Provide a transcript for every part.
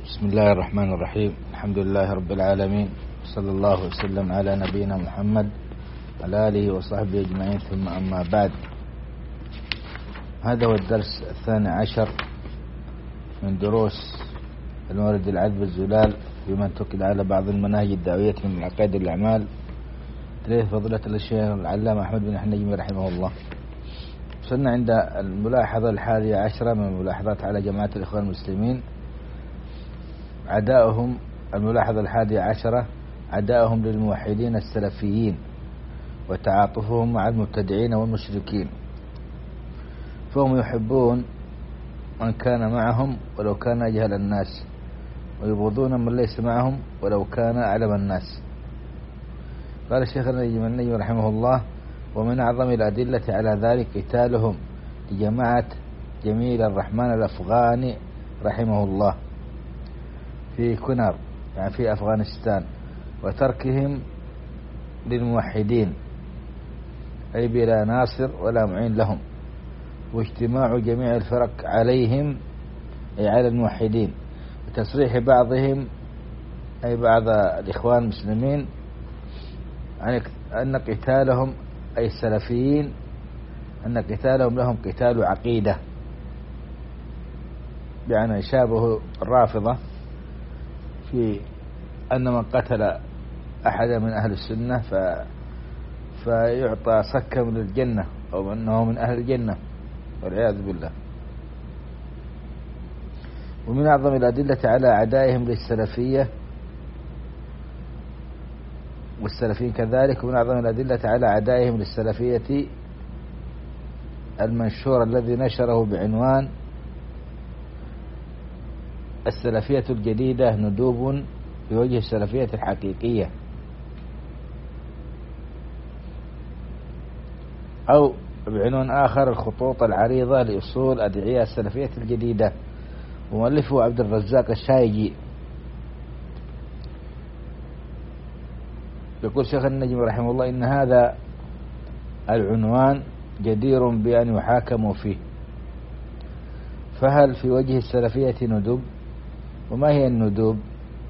بسم الله الرحمن الرحيم. الحمد لله رب العالمين، صلى الله وسلم على نبينا محمد على آله وصحبه أجمعين، ثم أما بعد. هذا هو الدرس 12 من دروس المورد العذب الزلال بما انتقل على بعض المناهج الدعوية من عقائد الأعمال تليه فضيلة الشيخ العلامة أحمد بن النجمي رحمه الله. وصلنا عند الملاحظة 11 من الملاحظات على جماعة الإخوان المسلمين، عداؤهم. الملاحظة 11 عداؤهم للموحدين السلفيين وتعاطفهم مع المبتدعين والمشركين، فهم يحبون من كان معهم ولو كان أجهل الناس، ويبغضون من ليس معهم ولو كان أعلم الناس. قال الشيخ النجمي رحمه الله: ومن أعظم الأدلة على ذلك قتالهم لجماعة جميل الرحمن الأفغاني رحمه الله في كنر، يعني في أفغانستان، وتركهم للموحدين أي بلا ناصر ولا معين لهم، واجتماع جميع الفرق عليهم أي على الموحدين، وتصريح بعضهم أي بعض الإخوان المسلمين أن قتالهم أي السلفيين أن قتالهم لهم قتال عقيدة، يعني يشابه الرافضة في أن من قتل أحدا من أهل السنة فيعطى سكة من الجنة أو أنه من أهل الجنة، والعياذ بالله. ومن أعظم الأدلة على عدائهم للسلفية والسلفيين كذلك، ومن أعظم الأدلة على عدائهم للسلفية المنشور الذي نشره بعنوان السلفية الجديدة ندوب في وجه السلفية الحقيقية، أو بعنوان آخر الخطوط العريضة لأصول أدعية السلفية الجديدة، ومؤلفه عبد الرزاق الشايجي. يقول شيخ النجمي رحمه الله: إن هذا العنوان جدير بأن يحاكموا فيه، فهل في وجه السلفية ندوب؟ وما هي الندوب؟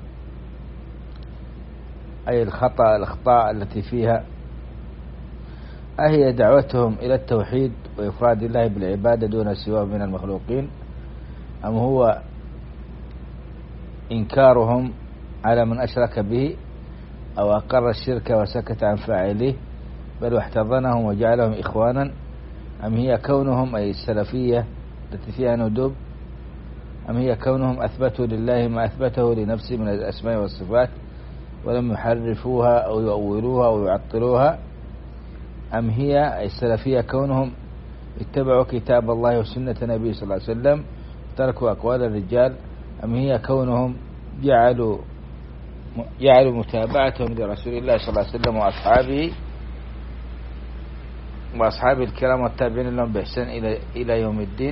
أي الأخطاء التي فيها. أهي دعوتهم إلى التوحيد وإفراد الله بالعبادة دون سواه من المخلوقين، أم هو إنكارهم على من أشرك به أو أقر الشرك وسكت عن فاعله بل واحتضنهم وجعلهم إخوانا، أم هي كونهم أي السلفية التي فيها ندوب، أم هي كونهم أثبتوا لله ما أثبته لنفسه من الأسماء والصفات ولم يحرفوها أو يؤولوها أو يعطلوها، أم هي السلفية كونهم اتبعوا كتاب الله وسنة نبيه صلى الله عليه وسلم تركوا أقوال الرجال، أم هي كونهم جعلوا متابعتهم لرسول الله صلى الله عليه وسلم وأصحابه الكرام والتابعين لهم بإحسان إلى يوم الدين،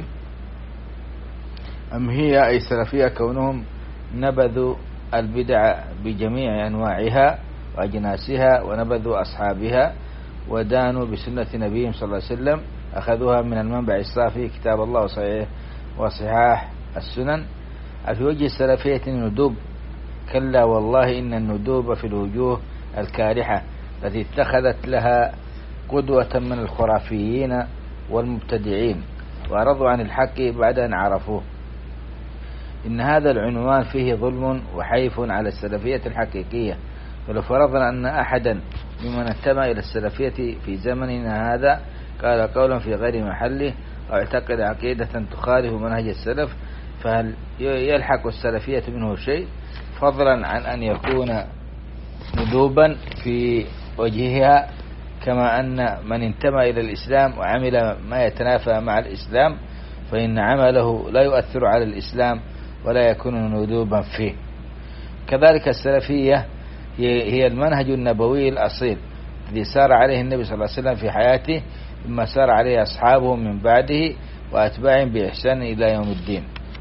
أم هي أي السلفية كونهم نبذوا البدع بجميع أنواعها وأجناسها ونبذوا أصحابها ودانوا بسنة نبيهم صلى الله عليه وسلم، أخذوها من المنبع الصافي كتاب الله وصحاح السنن. في وجه السلفية ندوب؟ كلا والله، إن الندوب في الوجوه الكارحة التي اتخذت لها قدوة من الخرافيين والمبتدعين وأعرضوا عن الحق بعد أن عرفوه. إن هذا العنوان فيه ظلم وحيف على السلفية الحقيقية، ولو فرضنا أن أحدا ممن انتمى إلى السلفية في زمننا هذا قال قولا في غير محله أو اعتقد عقيدة تخالف منهج السلف، فهل يلحق السلفية منه شيء، فضلا عن أن يكون ندوبا في وجهها؟ كما أن من انتمى إلى الإسلام وعمل ما يتنافى مع الإسلام فإن عمله لا يؤثر على الإسلام ولا يكون ندوبا فيه. كذلك السلفية هي المنهج النبوي الأصيل الذي سار عليه النبي صلى الله عليه وسلم في حياته، ثم سار عليه أصحابه من بعده وأتباعهم بإحسان إلى يوم الدين.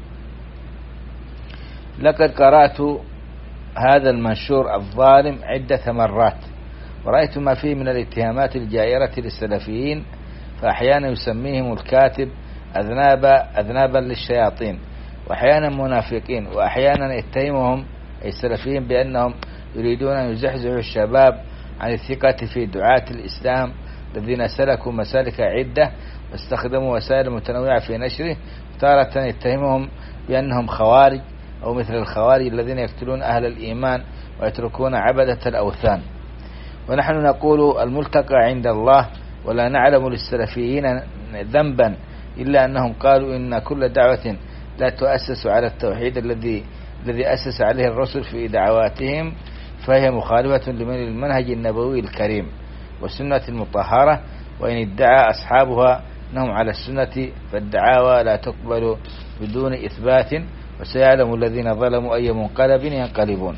لقد قرأت هذا المنشور الظالم عدة مرات، ورأيت ما فيه من الاتهامات الجائرة للسلفيين، فأحيانا يسميهم الكاتب أذنابا للشياطين، وأحيانا منافقين، وأحيانا يتهمهم أي السلفيين بأنهم يريدون أن يزحزحوا الشباب عن الثقة في دعاة الإسلام الذين سلكوا مسالك عدة واستخدموا وسائل متنوعة في نشره. تارة يتهمهم بأنهم خوارج أو مثل الخوارج الذين يقتلون أهل الإيمان ويتركون عبدة الأوثان. ونحن نقول الملتقى عند الله، ولا نعلم للسلفيين ذنبا إلا أنهم قالوا إن كل دعوة لا تؤسس على التوحيد الذي أسس عليه الرسل في دعواتهم فهي مخالفة للمنهج النبوي الكريم والسنة المطهرة، وإن ادعى أصحابها أنهم على السنة فالدعاوى لا تقبل بدون إثبات، وسيعلم الذين ظلموا أي منقلب ينقلبون.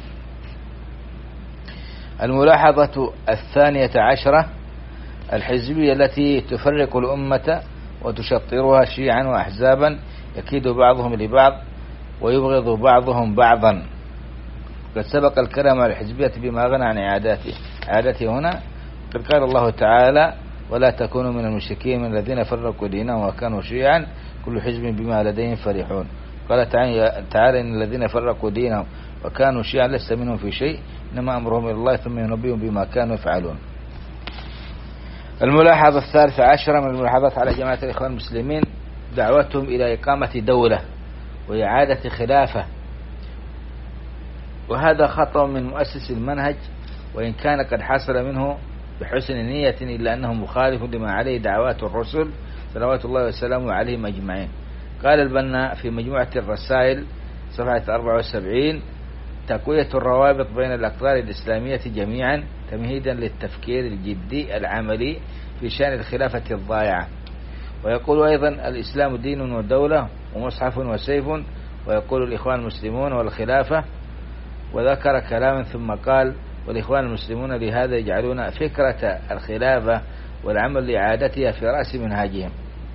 الملاحظة 12 الحزبية التي تفرق الأمة وتشطرها شيعا وأحزابا يكيد بعضهم لبعض ويبغض بعضهم بعضا. قد سبق الكلام على الحزبية بما غنى عن إعادته هنا. قد قال الله تعالى: ولا تكونوا من المشركين من الذين فرقوا دينهم وكانوا شيعا كل حزب بما لديهم فرحون. قال تعالى: إن الذين فرقوا دينهم وكانوا شيعا لست منهم في شيء إنما أمرهم إلى الله ثم ينبئهم بما كانوا يفعلون. الملاحظة 13 من الملاحظات على جماعة الإخوان المسلمين دعوتهم إلى إقامة دولة وإعادة خلافة، وهذا خطأ من مؤسس المنهج، وإن كان قد حصل منه بحسن نية إلا أنه مخالف لما عليه دعوات الرسل صلوات الله وسلامه عليهم أجمعين. قال البنا في مجموعة الرسائل صفحة 74: تقوية الروابط بين الأقطار الإسلامية جميعا تمهيدا للتفكير الجدي العملي في شأن الخلافة الضائعة. ويقول أيضا: الإسلام دين ودولة ومصحف وسيف. ويقول الإخوان المسلمون والخلافة، وذكر كلاما ثم قال: والإخوان المسلمون لهذا يجعلون فكرة الخلافة والعمل لإعادتها في رأس منهاجهم.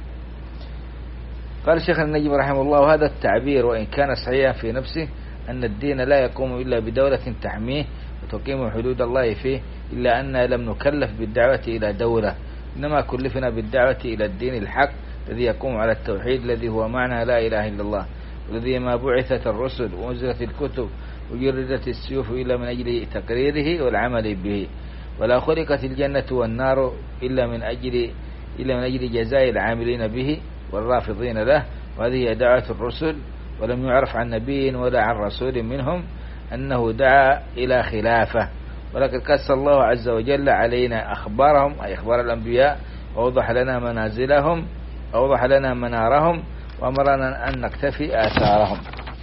قال الشيخ النجم رحمه الله: وهذا التعبير وإن كان صحيحا في نفسه أن الدين لا يقوم إلا بدولة تحميه وتقيم حدود الله فيه، إلا أننا لم نكلف بالدعوة إلى دولة، إنما كلفنا بالدعوة إلى الدين الحق الذي يقوم على التوحيد الذي هو معنى لا إله إلا الله، والذي ما بعثت الرسل وأنزلت الكتب وجردت السيوف إلا من أجل تقريره والعمل به، ولا خلقت الجنة والنار إلا من أجل جزاء العاملين به والرافضين له. وهذه هي دعوة الرسل، ولم يعرف عن نبي ولا عن رسول منهم أنه دعا إلى خلافة، ولكن قص الله عز وجل علينا أخبارهم أي أخبار الأنبياء، ووضح لنا منازلهم ووضح لنا منارهم، وأمرنا أن نكتفي آثارهم.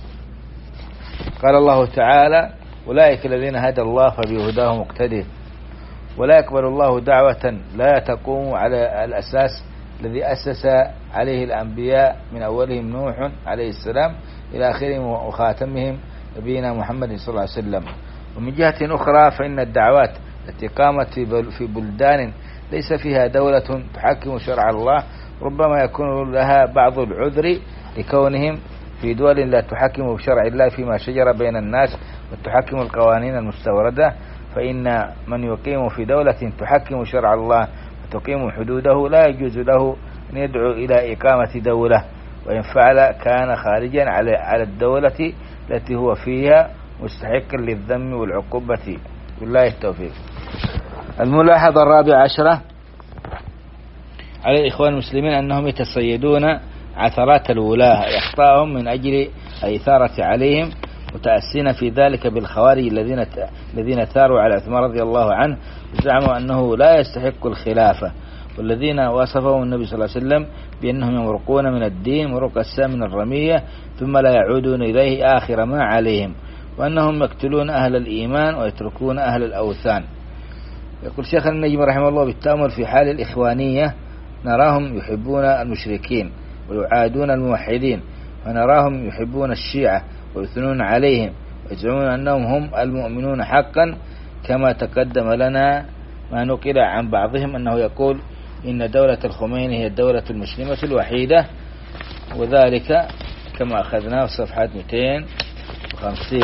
قال الله تعالى: أولئك الذين هدى الله فبهداه مقتدر. ولا يقبل الله دعوة لا تقوم على الأساس الذي أسس عليه الأنبياء من أولهم نوح عليه السلام إلى آخرهم وخاتمهم نبينا محمد صلى الله عليه وسلم. ومن جهة أخرى فإن الدعوات التي قامت في بلدان ليس فيها دولة تحكم شرع الله ربما يكون لها بعض العذر لكونهم في دول لا تحكم بشرع الله فيما شجر بين الناس وتحكم القوانين المستوردة، فإن من يقيم في دولة تحكم شرع الله وتقيم حدوده لا يجوز له أن يدعو إلى إقامة دولة، وإن فعل كان خارجا على الدولة التي هو فيها مستحقا للذم والعقوبة. بالله التوفيق. الملاحظة 14 على الإخوان المسلمين أنهم يتصيدون عثرات الولاة أخطاءهم من أجل الإثارة عليهم، متأسين في ذلك بالخوارج الذين ثاروا على عثمان رضي الله عنه زعموا أنه لا يستحق الخلافة، والذين وصفهم النبي صلى الله عليه وسلم بأنهم يمرقون من الدين مروق السام من الرمية ثم لا يعودون إليه آخر ما عليهم، وأنهم يقتلون أهل الإيمان ويتركون أهل الأوثان. يقول شيخ النجم رحمه الله: بالتأمل في حال الإخوانية نراهم يحبون المشركين ويعادون الموحدين، ونراهم يحبون الشيعة ويثنون عليهم ويزعمون أنهم هم المؤمنون حقا، كما تقدم لنا ما نقل عن بعضهم أنه يقول إن دولة الخميني هي الدولة المسلمة الوحيدة، وذلك كما أخذناه في صفحة 250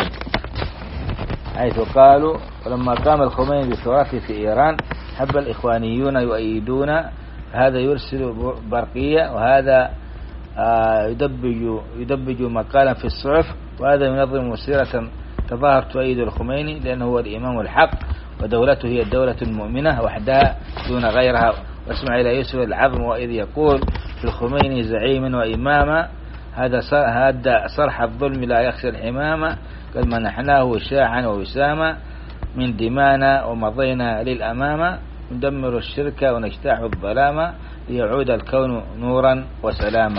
حيث قالوا: ولما قام الخميني بثوراته في إيران حب الإخوانيون يؤيدون، هذا يرسل برقية وهذا يدبج مقالا في الصحف، وهذا ينظم مسيرة تظاهر تؤيد الخميني لأنه هو الإمام الحق، ودولته هي الدولة المؤمنة وحدها دون غيرها. واسمع إلى يوسف العظم وإذ يقول في الخميني زعيما وإماما، هذا صرح الظلم لا يخشى الحمامة، قد منحناه وشاعا ووساما من دمانا ومضينا للأمام، ندمر الشرك ونجتاح الظلام ليعود الكون نورا وسلاما.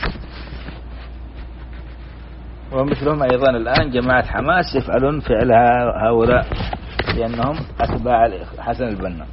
ومثلهم أيضا الآن جماعة حماس يفعلون فعل هؤلاء لأنهم أتباع حسن البنا.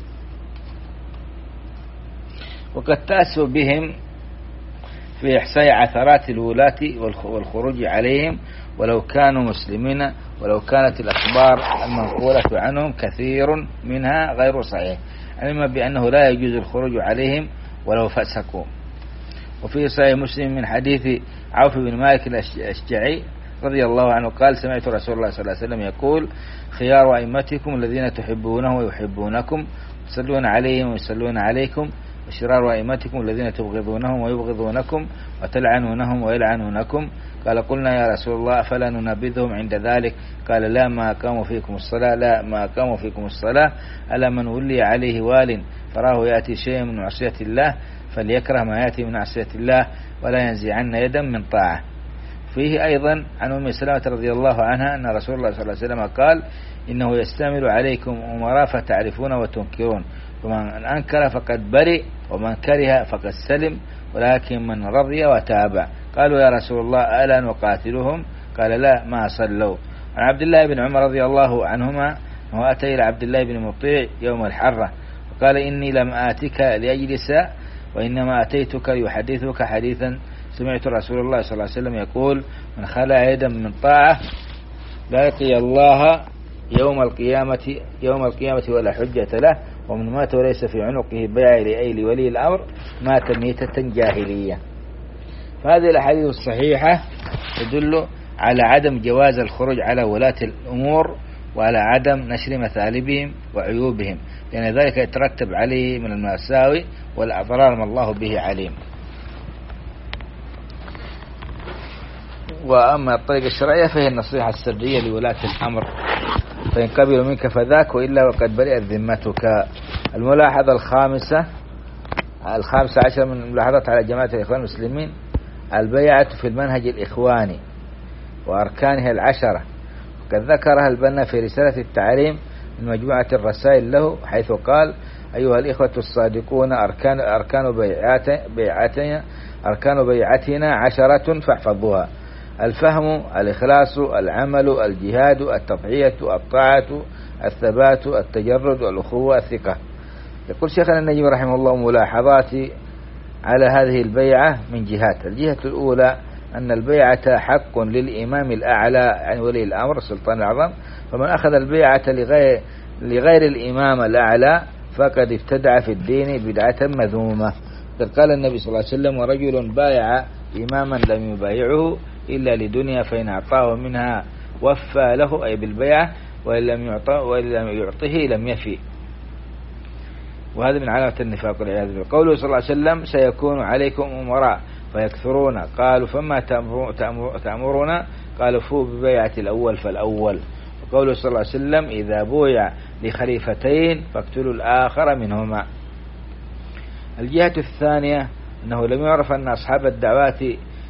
وقد تأسوا بهم في إحصاء عثرات الولاة والخروج عليهم ولو كانوا مسلمين، ولو كانت الأخبار المنقولة عنهم كثير منها غير صحيح، علما بأنه لا يجوز الخروج عليهم ولو فسقوا. وفي صحيح مسلم من حديث عوف بن مالك الأشجعي رضي الله عنه قال سمعت رسول الله صلى الله عليه وسلم يقول خيار أئمتكم الذين تحبونه ويحبونكم، تسلون عليهم ويسلون عليكم، وشرار أئمتكم الذين تبغضونهم ويبغضونكم، وتلعنونهم ويلعنونكم. قال قلنا يا رسول الله فلا ننبذهم عند ذلك؟ قال لا ما أقاموا فيكم الصلاة، لا ما أقاموا فيكم الصلاة. ألا من ولي عليه وال فراه يأتي شيء من معصية الله فليكره ما يأتي من معصية الله ولا ينزعن يدا من طاعة. فيه أيضا عن أم سلمة رضي الله عنها أن رسول الله صلى الله عليه وسلم قال إنه يستعمل عليكم أمراء فتعرفون وتنكرون، ومن أنكر فقد برئ ومن كره فقد سلم، ولكن من رضي وتابع. قالوا يا رسول الله ألا نقاتلهم؟ قال لا ما صلوا. عن عبد الله بن عمر رضي الله عنهما أنه أتى إلى عبد الله بن مطيع يوم الحرة وقال إني لم آتك لأجلس وإنما أتيتك ليحدثك حديثا سمعت رسول الله صلى الله عليه وسلم يقول من خلع يدا من طاعة لا يلقي الله يوم القيامة ولا حجة له، ومن مات وليس في عنقه بيع لولي الأمر مات ميتة جاهلية. فهذه الأحاديث الصحيحة تدل على عدم جواز الخروج على ولاة الأمور وعلى عدم نشر مثالبهم وعيوبهم، لأن ذلك يترتب عليه من المساوئ والأضرار ما الله به عليم. وأما الطريقة الشرعية فهي النصيحة السرية لولاة الأمر، فإن قبلوا منك فذاك وإلا وقد برئت ذمتك. الملاحظة الخامسة عشر من الملاحظات على جماعة الإخوان المسلمين البيعة في المنهج الإخواني وأركانها 10، وقد ذكرها البنا في رسالة التعليم من مجموعة الرسائل له، حيث قال أيها الإخوة الصادقون أركان بيعتنا 10 فاحفظوها: الفهم، الإخلاص، العمل، الجهاد، التضحية، الطاعة، الثبات، التجرد، الأخوة، الثقة. يقول شيخنا النجم رحمه الله ملاحظاتي على هذه البيعة من جهات. الجهة الأولى أن البيعة حق للإمام الأعلى يعني ولي الأمر السلطان الأعظم، فمن أخذ البيعة لغير الإمام الأعلى فقد ابتدع في الدين بدعة مذمومة. قال النبي صلى الله عليه وسلم ورجل بايع إماما لم يبايعه إلا لدنيا فإن أعطاه منها وفى له أي بالبيعة وإن لم يعطه لم يفي. وهذا من علامة النفاق والعياذ بالله. قوله صلى الله عليه وسلم سيكون عليكم أمراء فيكثرون، قالوا فما تأمرنا؟ قالوا فوا ببيعة الأول فالأول. وقوله صلى الله عليه وسلم إذا بويع لخليفتين فاقتلوا الآخر منهما. الجهة الثانية أنه لم يعرف أن أصحاب الدعوات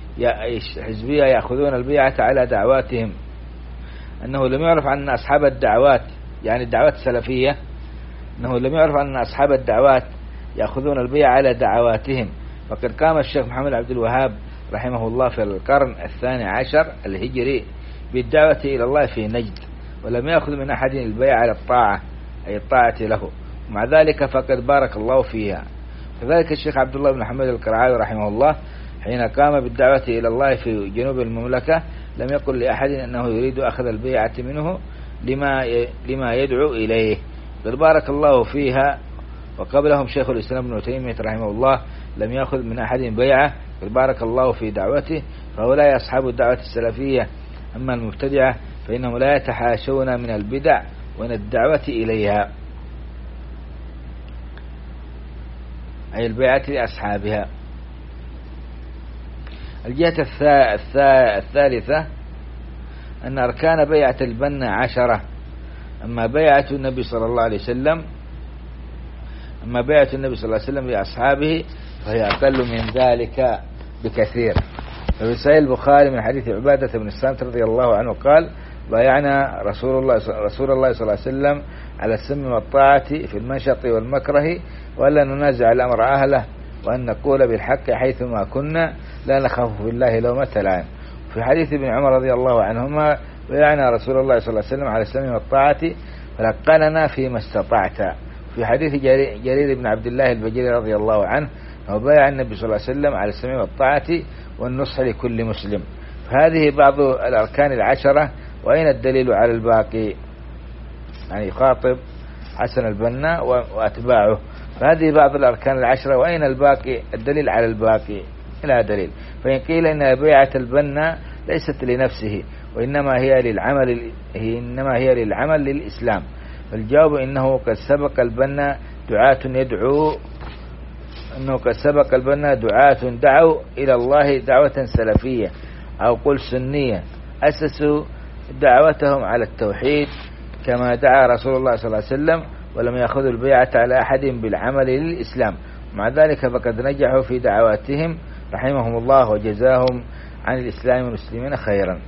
حزبية يأخذون البيعة على دعواتهم، أنه لم يعرف أن أصحاب الدعوات يعني الدعوات السلفية أنه لم يعرف أن أصحاب الدعوات يأخذون البيعة على دعواتهم. وقد قام الشيخ محمد عبد الوهاب رحمه الله في القرن 12 الهجري بالدعوة إلى الله في نجد، ولم يأخذ من أحد البيعة على الطاعة أي الطاعة له، ومع ذلك فقد بارك الله فيها. كذلك الشيخ عبد الله بن محمد القرعاوي رحمه الله حين قام بالدعوة إلى الله في جنوب المملكة لم يقل لأحد أنه يريد أخذ البيعة منه لما يدعو إليه، قد بارك الله فيها. وقبلهم شيخ الإسلام ابن تيمية رحمه الله لم يأخذ من أحد بيعة، قد بارك الله في دعوته. فهؤلاء أصحاب الدعوة السلفية. أما المبتدعة فإنهم لا يتحاشون من البدع ومن الدعوة إليها أي البيعة لأصحابها. الجهة الثالثة أن أركان بيعة البنة 10. أما بيعة النبي صلى الله عليه وسلم لأصحابه فهي أقل من ذلك بكثير. ففي صحيح البخاري من حديث عبادة بن الصامت رضي الله عنه قال: بايعنا رسول الله صلى الله عليه وسلم على السم والطاعة في المنشط والمكره، وألا ننازع الأمر أهله، وأن نقول بالحق حيثما كنا، لا نخاف في الله لومة لائم. في حديث ابن عمر رضي الله عنهما: بايعنا رسول الله صلى الله عليه وسلم على السم والطاعة فلقننا فيما استطعت. في حديث جرير بن عبد الله البجلي رضي الله عنه: وبايع النبي صلى الله عليه وسلم على السمع والطاعة والنصح لكل مسلم. فهذه بعض الأركان 10. وأين الدليل على الباقي؟ يعني يخاطب حسن البنا وأتباعه. فهذه بعض الأركان 10، وأين الباقي؟ الدليل على الباقي لا دليل. فإن قيل إن بيعة البنا ليست لنفسه، وإنما هي للعمل للإسلام، فالجواب إنه قد سبق البنا دعاة دعوا إلى الله دعوة سلفية أو قل سنية، أسسوا دعوتهم على التوحيد كما دعا رسول الله صلى الله عليه وسلم، ولم يأخذوا البيعة على أحد بالعمل للإسلام. مع ذلك فقد نجحوا في دعواتهم رحمهم الله وجزاهم عن الإسلام والمسلمين خيرا.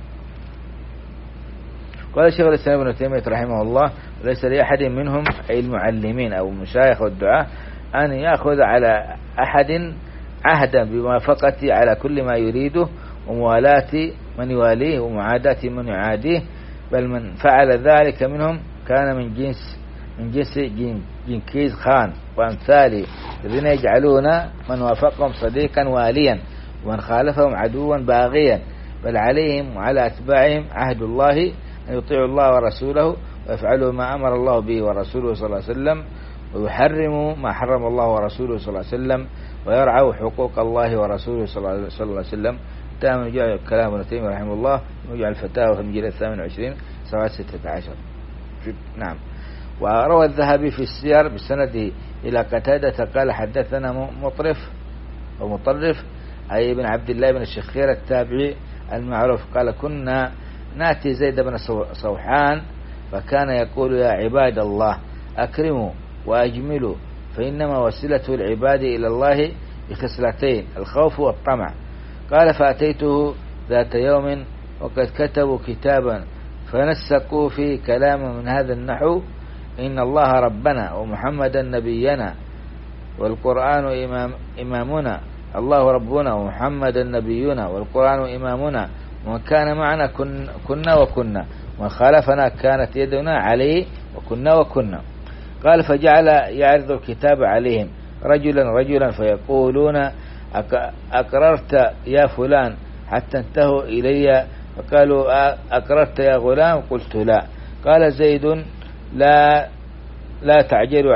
قال شيخ الإسلام ابن تيمية رحمه الله: ليس لأحد منهم أي المعلمين أو المشايخ والدعاة أن يأخذ على أحد عهدا بموافقته على كل ما يريده، وموالاة من يواليه ومعاداة من يعاديه، بل من فعل ذلك منهم كان من جنس جنكيز خان وأمثاله، الذين يجعلون من وافقهم صديقا واليا ومن خالفهم عدوا باغيا، بل عليهم وعلى أتباعهم عهد الله أن يطيعوا الله ورسوله ويفعلوا ما أمر الله به ورسوله صلى الله عليه وسلم، ويحرموا ما حرم الله ورسوله صلى الله عليه وسلم، ويرعوا حقوق الله ورسوله صلى الله عليه وسلم. تام جاء كلام ابن تيمية رحمه الله وجعل الفتاوى في المجلد 28 صفحة 16. نعم. وروى الذهبي في السير بسنده إلى قتادة قال: حدثنا مطرف أي ابن عبد الله بن الشخير التابعي المعروف قال: كنا نأتي زيد بن صوحان فكان يقول: يا عباد الله أكرموا وأجملوا، فإنما وسيلة العباد إلى الله بخصلتين: الخوف والطمع. قال: فأتيته ذات يوم وقد كتبوا كتابا فنسقوا فيه كلام من هذا النحو: إن الله ربنا ومحمدا نبينا والقرآن إمامنا، الله ربنا ومحمدا نبينا والقرآن إمامنا، ومن كان معنا كنا وكنا، ومن خالفنا كانت يدنا عليه وكنا. قال: فجعل يعرض الكتاب عليهم رجلا فيقولون: أقررت يا فلان؟ حتى انتهوا إلي فقالوا: أقررت يا غلام؟ قلت: لا. قال زيد: لا تعجلوا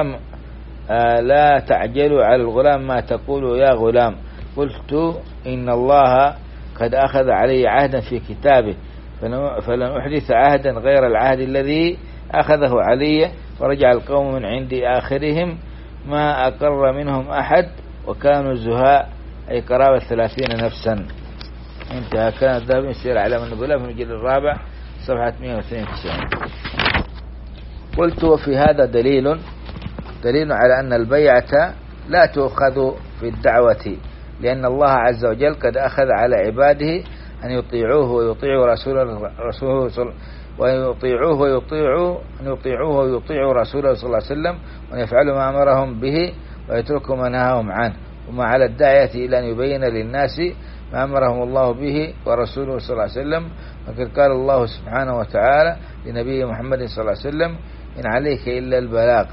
على الغلام ما تقول يا غلام. قلت: إن الله قد أخذ علي عهدا في كتابه، فلن أحدث عهدا غير العهد الذي أخذه علي. فرجع القوم من عند آخرهم ما أقر منهم أحد، وكانوا زهاء أي قرابة 30 نفسا. انتهى. كان الذهبي يسير على من نقوله في المجلد 4 صفحة 192. قلت: وفي هذا دليل على أن البيعة لا تؤخذ في الدعوة، لأن الله عز وجل قد أخذ على عباده أن يطيعوه ويطيعوا ويطيعوا رسوله صلى الله عليه وسلم، وأن يفعلوا ما أمرهم به ويتركوا ما نهاهم عنه. وما على الداعية إلى أن يبين للناس ما أمرهم الله به ورسوله صلى الله عليه وسلم. وقد قال الله سبحانه وتعالى لنبي محمد صلى الله عليه وسلم: إن عليك إلا البلاغ.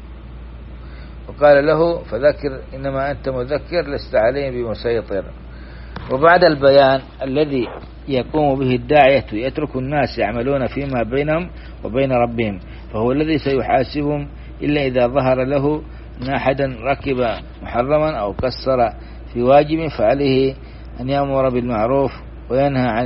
وقال له: فذكر إنما أنت مذكر لست عليهم بمسيطر. وبعد البيان الذي يقوم به الداعية يترك الناس يعملون فيما بينهم وبين ربهم، فهو الذي سيحاسبهم إلا إذا ظهر له أن أحدا ركب محرما أو قصر في واجب، فعليه أن يأمر بالمعروف وينهى عن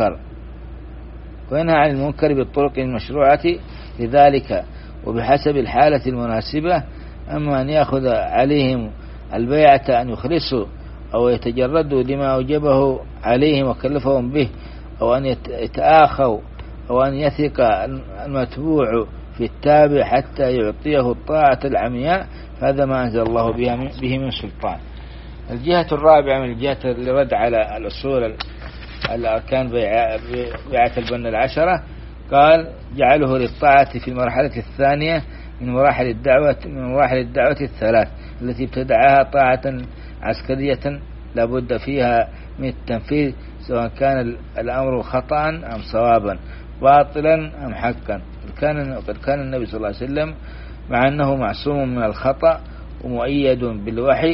المنكر بالطرق المشروعة لذلك وبحسب الحالة المناسبة. أما أن يأخذ عليهم البيعة أن يخلصوا أو يتجردوا لما أوجبه عليهم وكلفهم به، أو أن يتآخوا، أو أن يثق المتبوع في التابع حتى يعطيه الطاعة العمياء، فهذا ما أنزل الله به من سلطان. الجهة الرابعة من الجهة اللي رد على الأصول الأركان بيعة البن العشرة، قال جعله للطاعة في المرحلة الثانية من مراحل الدعوة الثلاث التي ابتدعها طاعة عسكرية لا بد فيها من التنفيذ، سواء كان الأمر خطأ أم صوابا، باطلا أم حقا. قد كان النبي صلى الله عليه وسلم مع أنه معصوم من الخطأ ومؤيد بالوحي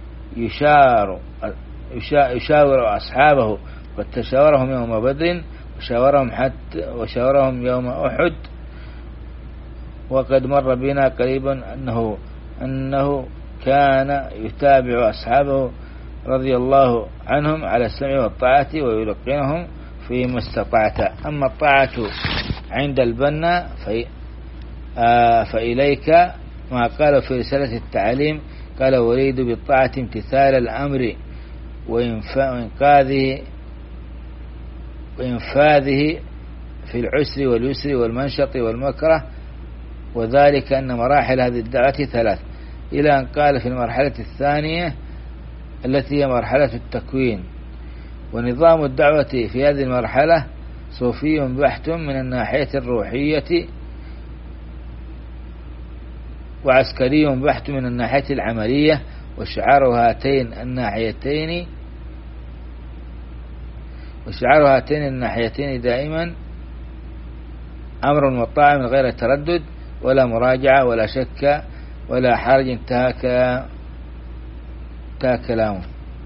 يشاور أصحابه، قد تشاورهم يوم بدر وشاورهم يوم أحد. وقد مر بنا قريبا أنه كان يتابع أصحابه رضي الله عنهم على السمع والطاعة ويلقنهم فيما استطعت. أما الطاعة عند البنا فإليك ما قال في رسالة التعليم، قال وريد بالطاعة امتثال الأمر وإنفاذه في العسر واليسر والمنشط والمكره، وذلك أن مراحل هذه الدعوة ثلاث، إلى أن قال في المرحلة الثانية التي هي مرحلة التكوين. ونظام الدعوة في هذه المرحلة صوفي بحت من الناحية الروحية، وعسكري بحت من الناحية العملية، وشعار هاتين الناحيتين دائما أمر وطاعة من غير تردد ولا مراجعة ولا شك ولا حرج. انتهى كلامه.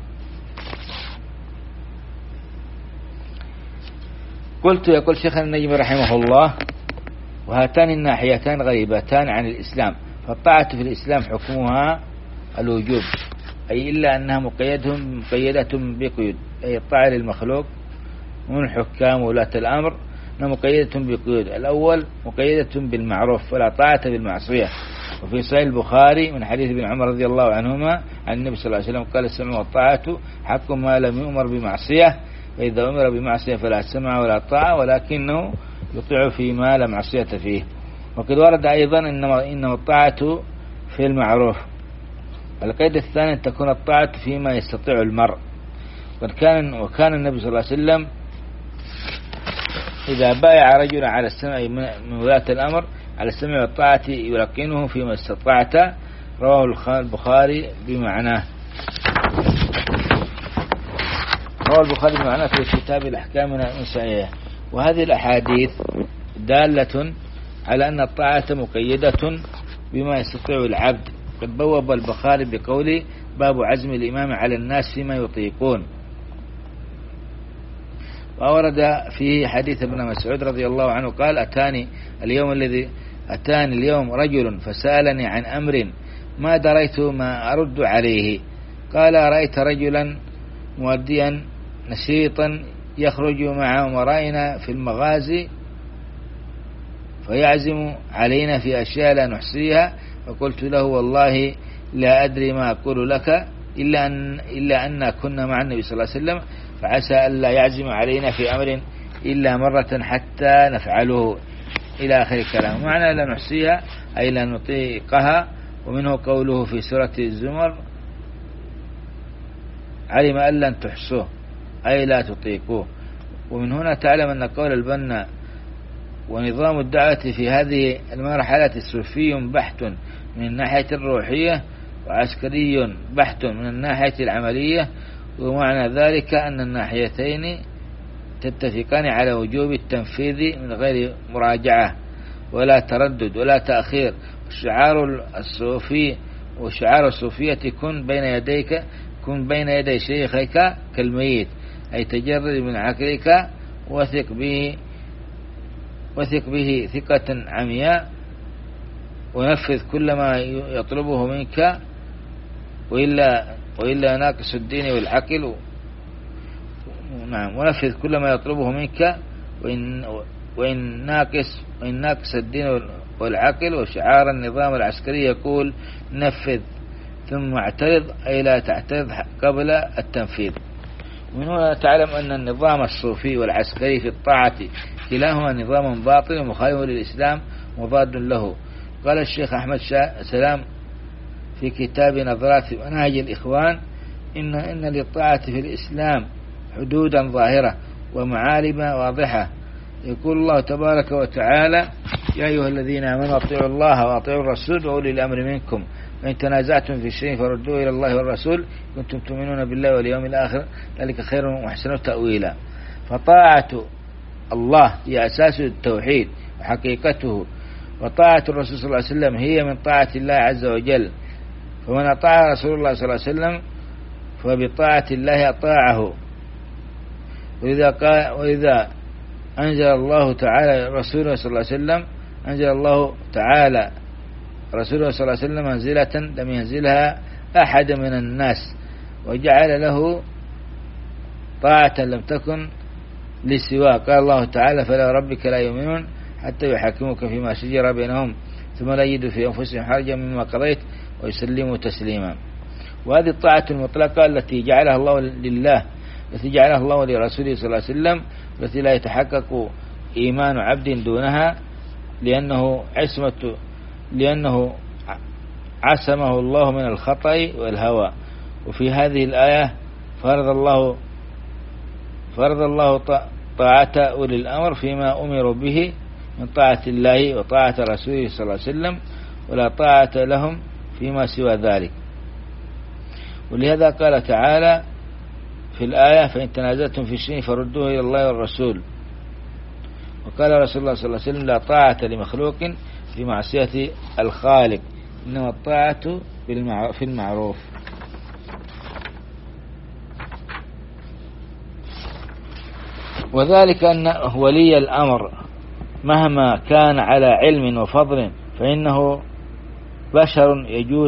قلت يقول شيخنا النجم رحمه الله: وهاتان الناحيتان غريبتان عن الإسلام، فالطاعة في الإسلام حكمها الوجوب، أي إلا أنها مقيدة بقيود، أي الطاعة للمخلوق من الحكام وولاة الأمر مقيدة بقيود. الأول مقيدة بالمعروف ولا طاعة بالمعصية. وفي صحيح البخاري من حديث ابن عمر رضي الله عنهما عن النبي صلى الله عليه وسلم قال: السمع والطاعة حق ما لم يؤمر بمعصية، فإذا أمر بمعصية فلا سمع ولا طاعة، ولكنه يطيع فيما لا معصية فيه. وقد ورد أيضا إنما الطاعة في المعروف. القيد الثاني أن تكون الطاعة فيما يستطيع المرء. وكان النبي صلى الله عليه وسلم إذا بايع رجلا على السمع من ولاة الأمر على السمع والطاعة يلقنه فيما استطعت، رواه البخاري بمعناه في كتاب الأحكام الإنسانية. وهذه الأحاديث دالة على أن الطاعة مقيدة بما يستطيع العبد. قد بوب البخاري بقوله: باب عزم الإمام على الناس فيما يطيقون. وأورد فيه حديث ابن مسعود رضي الله عنه قال: أتاني اليوم رجل فسألني عن أمر ما دريت ما أرد عليه. قال: رأيت رجلا مؤديا نشيطا يخرج مع أمرائنا في المغازي فيعزم علينا في أشياء لا نحصيها. فقلت له: والله لا أدري ما أقول لك إلا أن كنا مع النبي صلى الله عليه وسلم، فعسى ألا يعزم علينا في أمر إلا مرة حتى نفعله، إلى آخر الكلام. معنى لا نحصيها أي لا نطيقها. ومنه قوله في سورة الزمر: علم أن لن تحصوه أي لا تطيقوه. ومن هنا تعلم أن قول البنا ونظام الدعوة في هذه المرحلة صوفي بحت من الناحية الروحية، وعسكري بحت من الناحية العملية. ومعنى ذلك أن الناحيتين تتفقان على وجوب التنفيذ من غير مراجعة ولا تردد ولا تأخير. وشعار الصوفية كن بين يدي شيخك كالميت، أي تجرد من عقلك وثق به ثقة عمياء، ونفذ كل ما يطلبه منك، وإلا ناقص الدين والعقل. نعم، ونفذ كل ما يطلبه منك وإن ناقص الدين والعقل. وشعار النظام العسكري يقول: نفذ ثم اعترض أي لا تعترض قبل التنفيذ. ومن هنا تعلم أن النظام الصوفي والعسكري في الطاعة كلاهما نظام باطل مخالف للإسلام مضاد له. قال الشيخ أحمد سلام في كتاب نظرات منهج الإخوان إن للطاعة في الإسلام حدودا ظاهرة ومعالم واضحة. يقول الله تبارك وتعالى: يا أيها الذين آمنوا أطيعوا الله وأطيعوا الرسول وأولي الأمر منكم فإن تنازعتم في شيء فردوه إلى الله والرسول كنتم تؤمنون بالله واليوم الآخر ذلك خير وأحسن تأويلا. فطاعة الله هي أساس التوحيد وحقيقته، وطاعة الرسول صلى الله عليه وسلم هي من طاعة الله عز وجل. فمن أطاع رسول الله صلى الله عليه وسلم فبطاعة الله أطاعه. وإذا أنزل الله تعالى رسوله صلى الله عليه وسلم أنزل الله تعالى رسوله صلى الله عليه وسلم منزلة لم ينزلها أحد من الناس، وجعل له طاعة لم تكن لسواه. قال الله تعالى: فلا ربك لا يؤمنون حتى يحكموك فيما شجر بينهم ثم لا يجدوا في أنفسهم حرجا مما قضيت ويسلموا تسليما. وهذه الطاعة المطلقة التي جعلها الله لله، التي جعلها الله لرسوله صلى الله عليه وسلم، التي لا يتحقق إيمان عبد دونها، لأنه عصمه الله من الخطأ والهوى. وفي هذه الآية فرض الله طاعة أولي الأمر فيما أمروا به من طاعة الله وطاعة رسوله صلى الله عليه وسلم، ولا طاعة لهم فيما سوى ذلك. ولهذا قال تعالى في الآية: فإن تنازعتم في شيء فردوه إلى الله والرسول. وقال رسول الله صلى الله عليه وسلم: لا طاعة لمخلوق في معصية الخالق، إنما الطاعة في المعروف. وذلك أن ولي الأمر مهما كان على علم وفضل فإنه بشر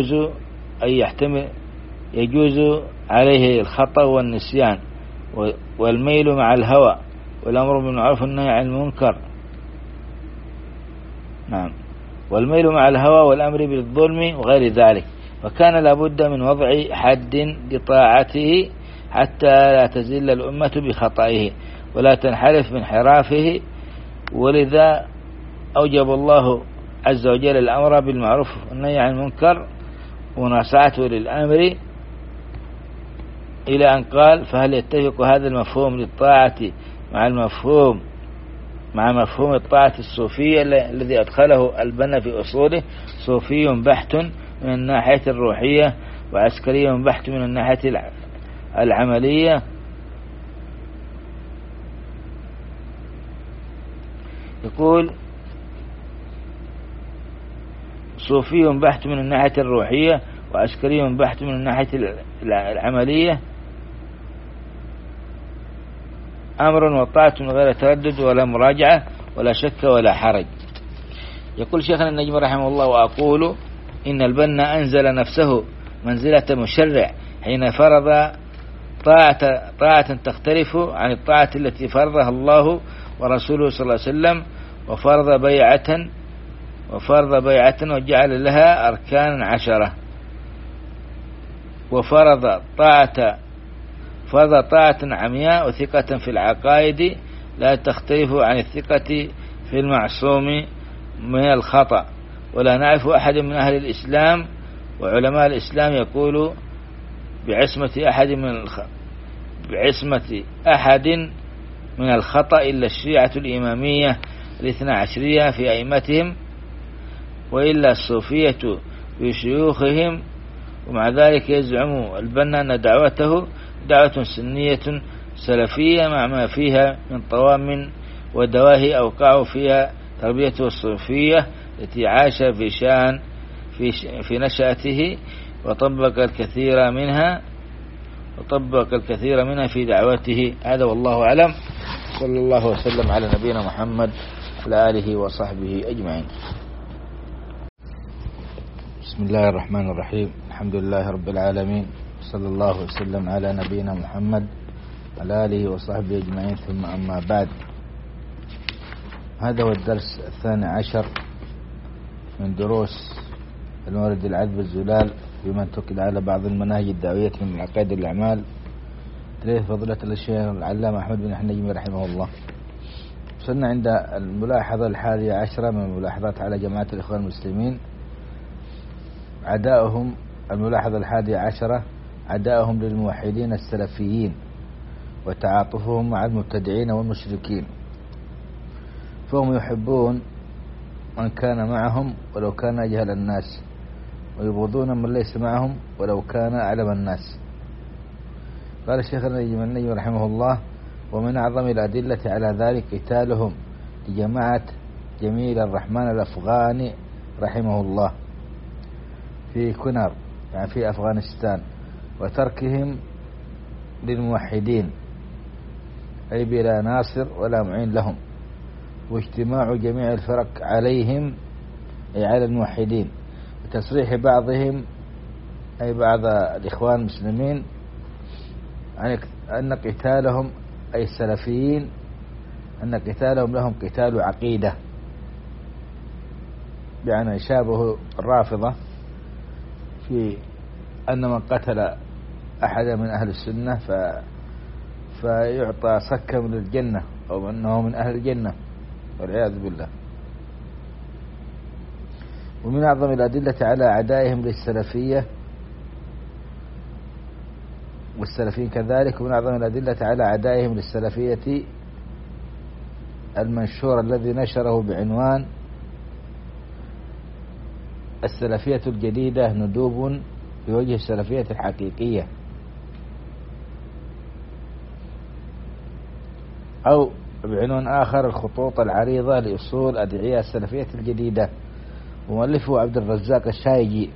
يجوز عليه الخطأ والنسيان والميل مع الهوى والأمر بالمعروف والنهي عن المنكر. نعم، والميل مع الهوى والأمر بالظلم وغير ذلك. فكان لابد من وضع حد لطاعته حتى لا تزل الأمة بخطئه ولا تنحرف من حرافه. ولذا أوجب الله عز وجل الأمر بالمعروف والنهي عن المنكر ونصاحته للأمر، إلى أن قال: فهل يتفق هذا المفهوم للطاعة مع مفهوم الطاعة الصوفية الذي أدخله البنا في أصوله؟ صوفي بحت من الناحية الروحية وعسكري بحت من الناحية العملية. يقول: صوفي بحت من الناحية الروحية وعسكري بحت من الناحية العملية، أمر وطاعة من غير تردد ولا مراجعة ولا شك ولا حرج. يقول شيخنا النجم رحمه الله: وأقول إن البنا أنزل نفسه منزلة مشرع حين فرض طاعة تختلف عن الطاعة التي فرضها الله ورسوله صلى الله عليه وسلم، وفرض بيعة وجعل لها أركان 10، وفرض طاعة عمياء وثقة في العقائد لا تختلف عن الثقة في المعصوم من الخطأ. ولا نعرف أحد من أهل الإسلام وعلماء الإسلام يقول بعصمة أحد من الخطأ إلا الشيعة الإمامية 12 في أئمتهم، وإلا الصوفية بشيوخهم. ومع ذلك يزعم البنا أن دعوته دعوة سنية سلفية مع ما فيها من طوام ودواهي أوقعوا فيها تربيته الصوفية التي عاش في نشأته وطبق الكثير منها في دعوته. هذا والله أعلم. صلى الله وسلم على نبينا محمد وعلى آله وصحبه أجمعين. بسم الله الرحمن الرحيم. الحمد لله رب العالمين، صلى الله وسلم على نبينا محمد وعلى آله وصحبه أجمعين. ثم أما بعد، هذا هو الدرس 12 من دروس المورد العذب الزلال بما انتقد على بعض المناهج الدعوية من عقائد الأعمال فضيلة الشيخ العلامة أحمد بن النجمي رحمه الله. وصلنا عند الملاحظة 11 من الملاحظات على جماعة الإخوان المسلمين، عداؤهم. الملاحظة 11 عداؤهم للموحدين السلفيين وتعاطفهم مع المبتدعين والمشركين، فهم يحبون من كان معهم ولو كان أجهل الناس، ويبغضون من ليس معهم ولو كان أعلم الناس. قال الشيخ النجمي رحمه الله: ومن أعظم الأدلة على ذلك قتالهم لجماعة جميل الرحمن الأفغاني رحمه الله في كنر، يعني في أفغانستان، وتركهم للموحدين أي بلا ناصر ولا معين لهم، واجتماع جميع الفرق عليهم أي على الموحدين، وتصريح بعضهم أي بعض الإخوان المسلمين أن قتالهم أي السلفيين أن قتالهم لهم قتال عقيدة، يعني يشابه الرافضة في أن من قتل أحدا من أهل السنة فيعطى سكة من الجنة أو أنه من أهل الجنة والعياذ بالله. ومن أعظم الأدلة على أعدائهم للسلفية والسلفيين كذلك، ومن أعظم الأدلة على أعدائهم للسلفية المنشور الذي نشره بعنوان السلفية الجديدة ندوب في وجه السلفية الحقيقية، أو بعنوان آخر الخطوط العريضة لأصول أدعية السلفية الجديدة، ومؤلفه عبد الرزاق الشايجي.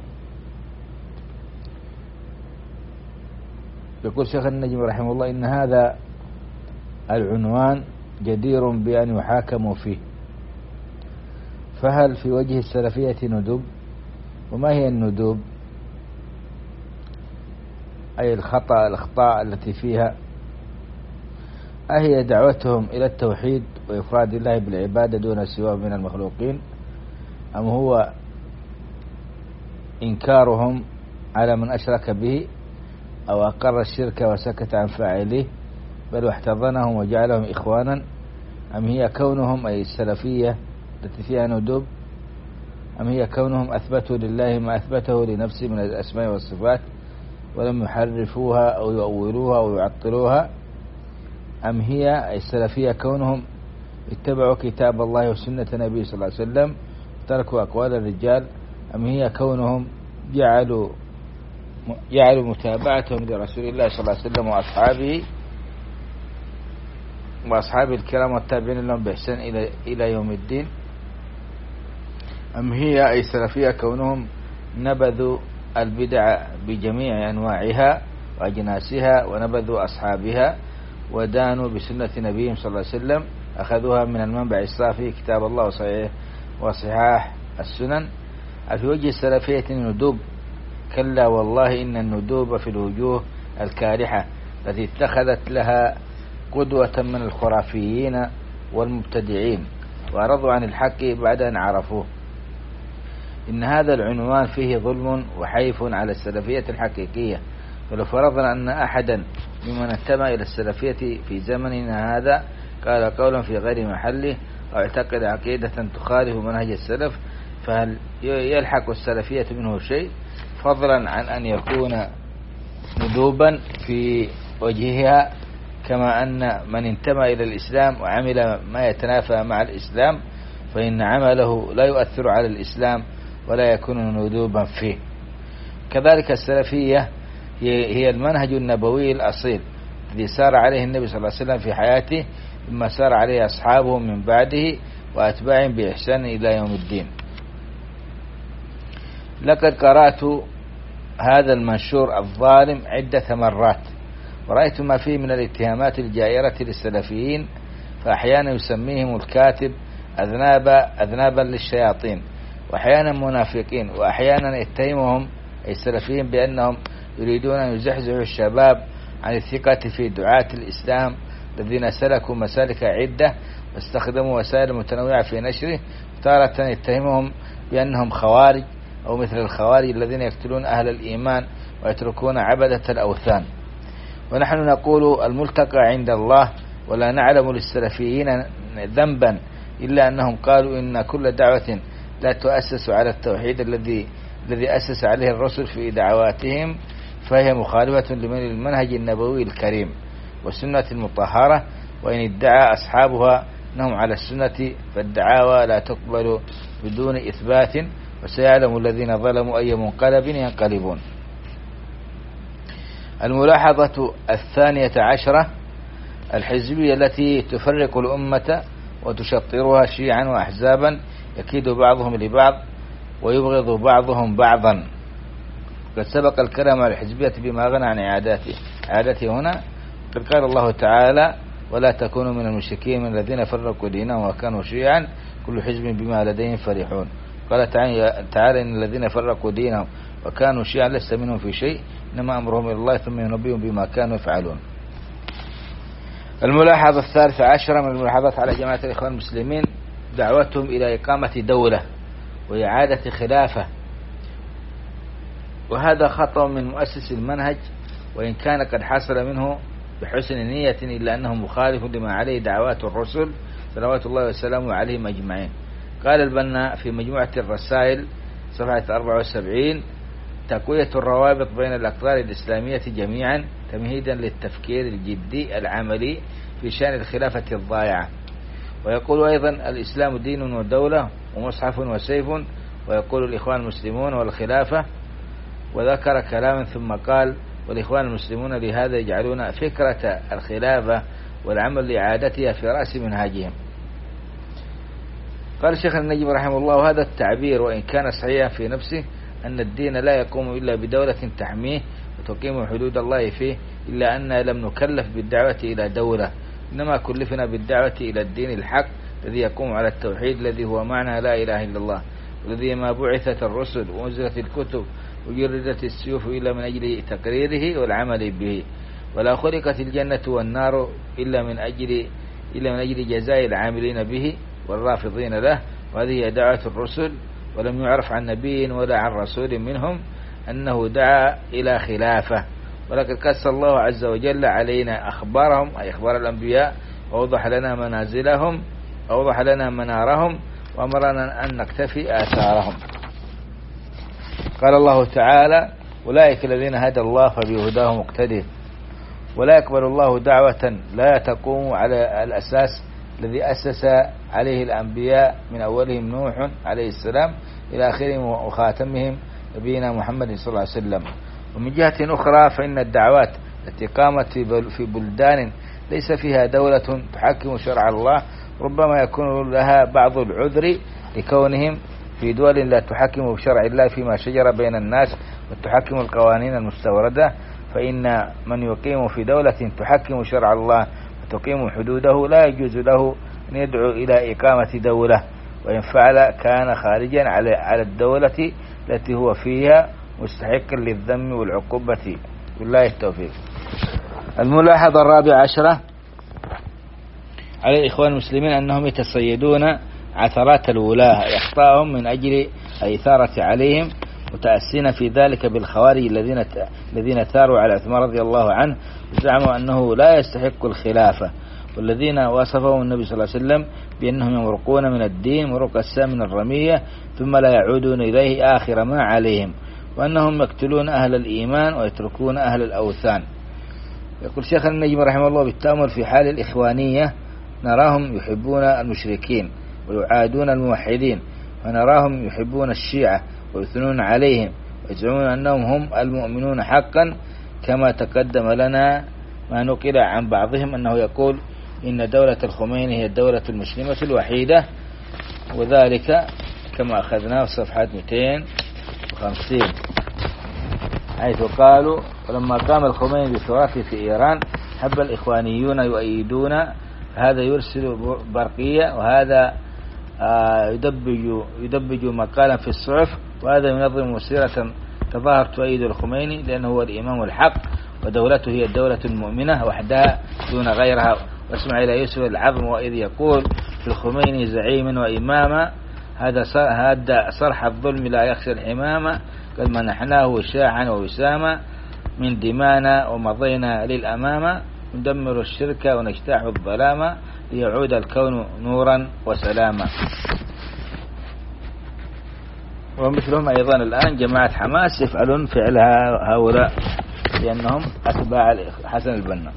يقول شيخ النجمي رحمه الله: إن هذا العنوان جدير بأن يحاكموا فيه، فهل في وجه السلفية ندوب؟ وما هي الندوب؟ أي الأخطاء التي فيها. أهي دعوتهم إلى التوحيد وإفراد الله بالعبادة دون سواه من المخلوقين، أم هو إنكارهم على من أشرك به أو أقر الشرك وسكت عن فاعله بل واحتضنهم وجعلهم إخوانا، أم هي كونهم أي السلفية التي فيها ندوب، أم هي كونهم أثبتوا لله ما أثبته لنفسه من الأسماء والصفات ولم يحرفوها أو يؤولوها أو يعطلوها، أم هي السلفية كونهم اتبعوا كتاب الله وسنة نبيه صلى الله عليه وسلم تركوا أقوال الرجال، أم هي كونهم جعلوا متابعتهم لرسول الله صلى الله عليه وسلم وأصحابه الكرام والتابعين لهم بإحسان إلى يوم الدين، أم هي أي السلفية كونهم نبذوا البدع بجميع أنواعها وأجناسها ونبذوا أصحابها ودانوا بسنة نبيهم صلى الله عليه وسلم، أخذوها من المنبع الصافي كتاب الله وصحاح السنن. في وجه السلفية ندوب؟ كلا والله إن الندوب في الوجوه الكارحة التي اتخذت لها قدوة من الخرافيين والمبتدعين وأعرضوا عن الحق بعد أن عرفوه. إن هذا العنوان فيه ظلم وحيف على السلفية الحقيقية، ولو فرضنا أن أحدا ممن انتمى إلى السلفية في زمننا هذا قال قولا في غير محله أو اعتقد عقيدة تخالف منهج السلف، فهل يلحق السلفية منه شيء، فضلا عن أن يكون ندوبا في وجهها، كما أن من انتمى إلى الإسلام وعمل ما يتنافى مع الإسلام فإن عمله لا يؤثر على الإسلام ولا يكون ندوبا فيه. كذلك السلفية هي المنهج النبوي الأصيل الذي سار عليه النبي صلى الله عليه وسلم في حياته، ثم سار عليه أصحابه من بعده وأتباعهم بإحسان إلى يوم الدين. لقد قرأت هذا المنشور الظالم عدة مرات، ورأيت ما فيه من الاتهامات الجائرة للسلفيين، فأحيانا يسميهم الكاتب أذنابا للشياطين، وأحيانا منافقين، وأحيانا يتهمهم أي السلفيين بأنهم يريدون أن يزحزحوا الشباب عن الثقة في دعاة الإسلام الذين سلكوا مسالك عدة واستخدموا وسائل متنوعة في نشره. تارة يتهمهم بأنهم خوارج، أو مثل الخوارج الذين يقتلون أهل الإيمان ويتركون عبدة الأوثان. ونحن نقول الملتقى عند الله، ولا نعلم للسلفيين ذنبا إلا أنهم قالوا إن كل دعوة لا تؤسس على التوحيد الذي أسس عليه الرسل في دعواتهم فهي مخالفة للمنهج النبوي الكريم والسنة المطهرة، وإن ادعى أصحابها أنهم على السنة فالدعاوى لا تقبل بدون إثبات، وسيعلم الذين ظلموا أي منقلب ينقلبون. الملاحظة 12 الحزبية التي تفرق الأمة وتشطرها شيعا وأحزابا يكيد بعضهم لبعض ويبغض بعضهم بعضا. قد سبق الكلام على الحزبية بما غنى عن إعادته هنا. قد قال الله تعالى: ولا تكونوا من المشركين من الذين فرقوا دينهم وكانوا شيعا كل حزب بما لديهم فرحون. قال تعالى: إن الذين فرقوا دينهم وكانوا شيعا لست منهم في شيء إنما أمرهم إلى الله ثم ينبئهم بما كانوا يفعلون. الملاحظة 13 من الملاحظات على جماعة الإخوان المسلمين دعوتهم إلى إقامة دولة وإعادة خلافة، وهذا خطأ من مؤسس المنهج، وإن كان قد حصل منه بحسن نية إلا أنه مخالف لما عليه دعوات الرسل صلوات الله وسلامه عليهم أجمعين. قال البنا في مجموعة الرسائل صفحة 74: تقوية الروابط بين الأقطار الإسلامية جميعا تمهيدا للتفكير الجدي العملي في شأن الخلافة الضائعة. ويقول أيضا: الإسلام دين ودولة ومصحف وسيف. ويقول الإخوان المسلمون والخلافة، وذكر كلاما ثم قال: والإخوان المسلمون لهذا يجعلون فكرة الخلافة والعمل لإعادتها في رأس منهاجهم. قال الشيخ النجم رحمه الله: وهذا التعبير وإن كان صحيحا في نفسه أن الدين لا يقوم إلا بدولة تحميه وتقيم حدود الله فيه، إلا أننا لم نكلف بالدعوة إلى دولة، إنما كلفنا بالدعوة إلى الدين الحق الذي يقوم على التوحيد الذي هو معنى لا إله إلا الله، والذي ما بعثت الرسل وأنزلت الكتب وجردت السيوف إلا من أجل تقريره والعمل به، ولا خلقت الجنة والنار إلا من أجل جزاء العاملين به والرافضين له. وهذه دعوة الرسل، ولم يعرف عن نبي ولا عن رسول منهم أنه دعا إلى خلافة، ولكن قص الله عز وجل علينا أخبارهم أي أخبار الأنبياء، وأوضح لنا منازلهم، أوضح لنا منارهم، وأمرنا أن نكتفي آثارهم. قال الله تعالى: أولئك الذين هدى الله فبهداه مقتدر. ولا يقبل الله دعوة لا تقوم على الأساس الذي أسس عليه الأنبياء من أولهم نوح عليه السلام إلى آخرهم وخاتمهم نبينا محمد صلى الله عليه وسلم. ومن جهة أخرى فإن الدعوات التي قامت في بلدان ليس فيها دولة تحكم شرع الله ربما يكون لها بعض العذر لكونهم في دول لا تحكم بشرع الله فيما شجر بين الناس وتحكم القوانين المستوردة، فإن من يقيم في دولة تحكم شرع الله وتقيم حدوده لا يجوز له أن يدعو إلى إقامة دولة، وإن فعل كان خارجا على الدولة التي هو فيها مستحقا للذم والعقوبة. بالله التوفيق. الملاحظة 14 على الإخوان المسلمين أنهم يتصيدون عثرات الولاة أخطاءهم من أجل الإثارة عليهم، متأسين في ذلك بالخوارج الذين ثاروا على عثمان رضي الله عنه وزعموا أنه لا يستحق الخلافة، والذين وصفهم النبي صلى الله عليه وسلم بأنهم يمرقون من الدين مرق السام من الرمية ثم لا يعودون إليه آخر ما عليهم، وأنهم يقتلون أهل الإيمان ويتركون أهل الأوثان. يقول شيخ النجم رحمه الله: بالتأمل في حال الإخوانية نراهم يحبون المشركين ويعادون الموحدين، ونراهم يحبون الشيعة ويثنون عليهم ويزعمون أنهم هم المؤمنون حقا، كما تقدم لنا ما نقل عن بعضهم أنه يقول إن دولة الخميني هي الدولة المسلمة الوحيدة، وذلك كما أخذناه في صفحة 250 حيث قالوا: ولما قام الخميني بثوراته في إيران حب الإخوانيون يؤيدون، هذا يرسل برقية، وهذا يدبج مقالا في الصحف، وهذا ينظم مسيرة تظاهر تؤيد الخميني لأنه هو الإمام الحق ودولته هي الدولة المؤمنة وحدها دون غيرها. واسمع إلى يوسف العظم وإذ يقول في الخميني زعيما وإماما، هذا صرح الظلم لا يخشى الحمامة، قد منحناه شاعا ووساما، من دمانا ومضينا للأمام، ندمر الشرك ونجتاح الظلام، ليعود الكون نورا وسلاما. ومثلهم أيضا الآن جماعة حماس يفعلون فعل هؤلاء لأنهم أتباع حسن البنا.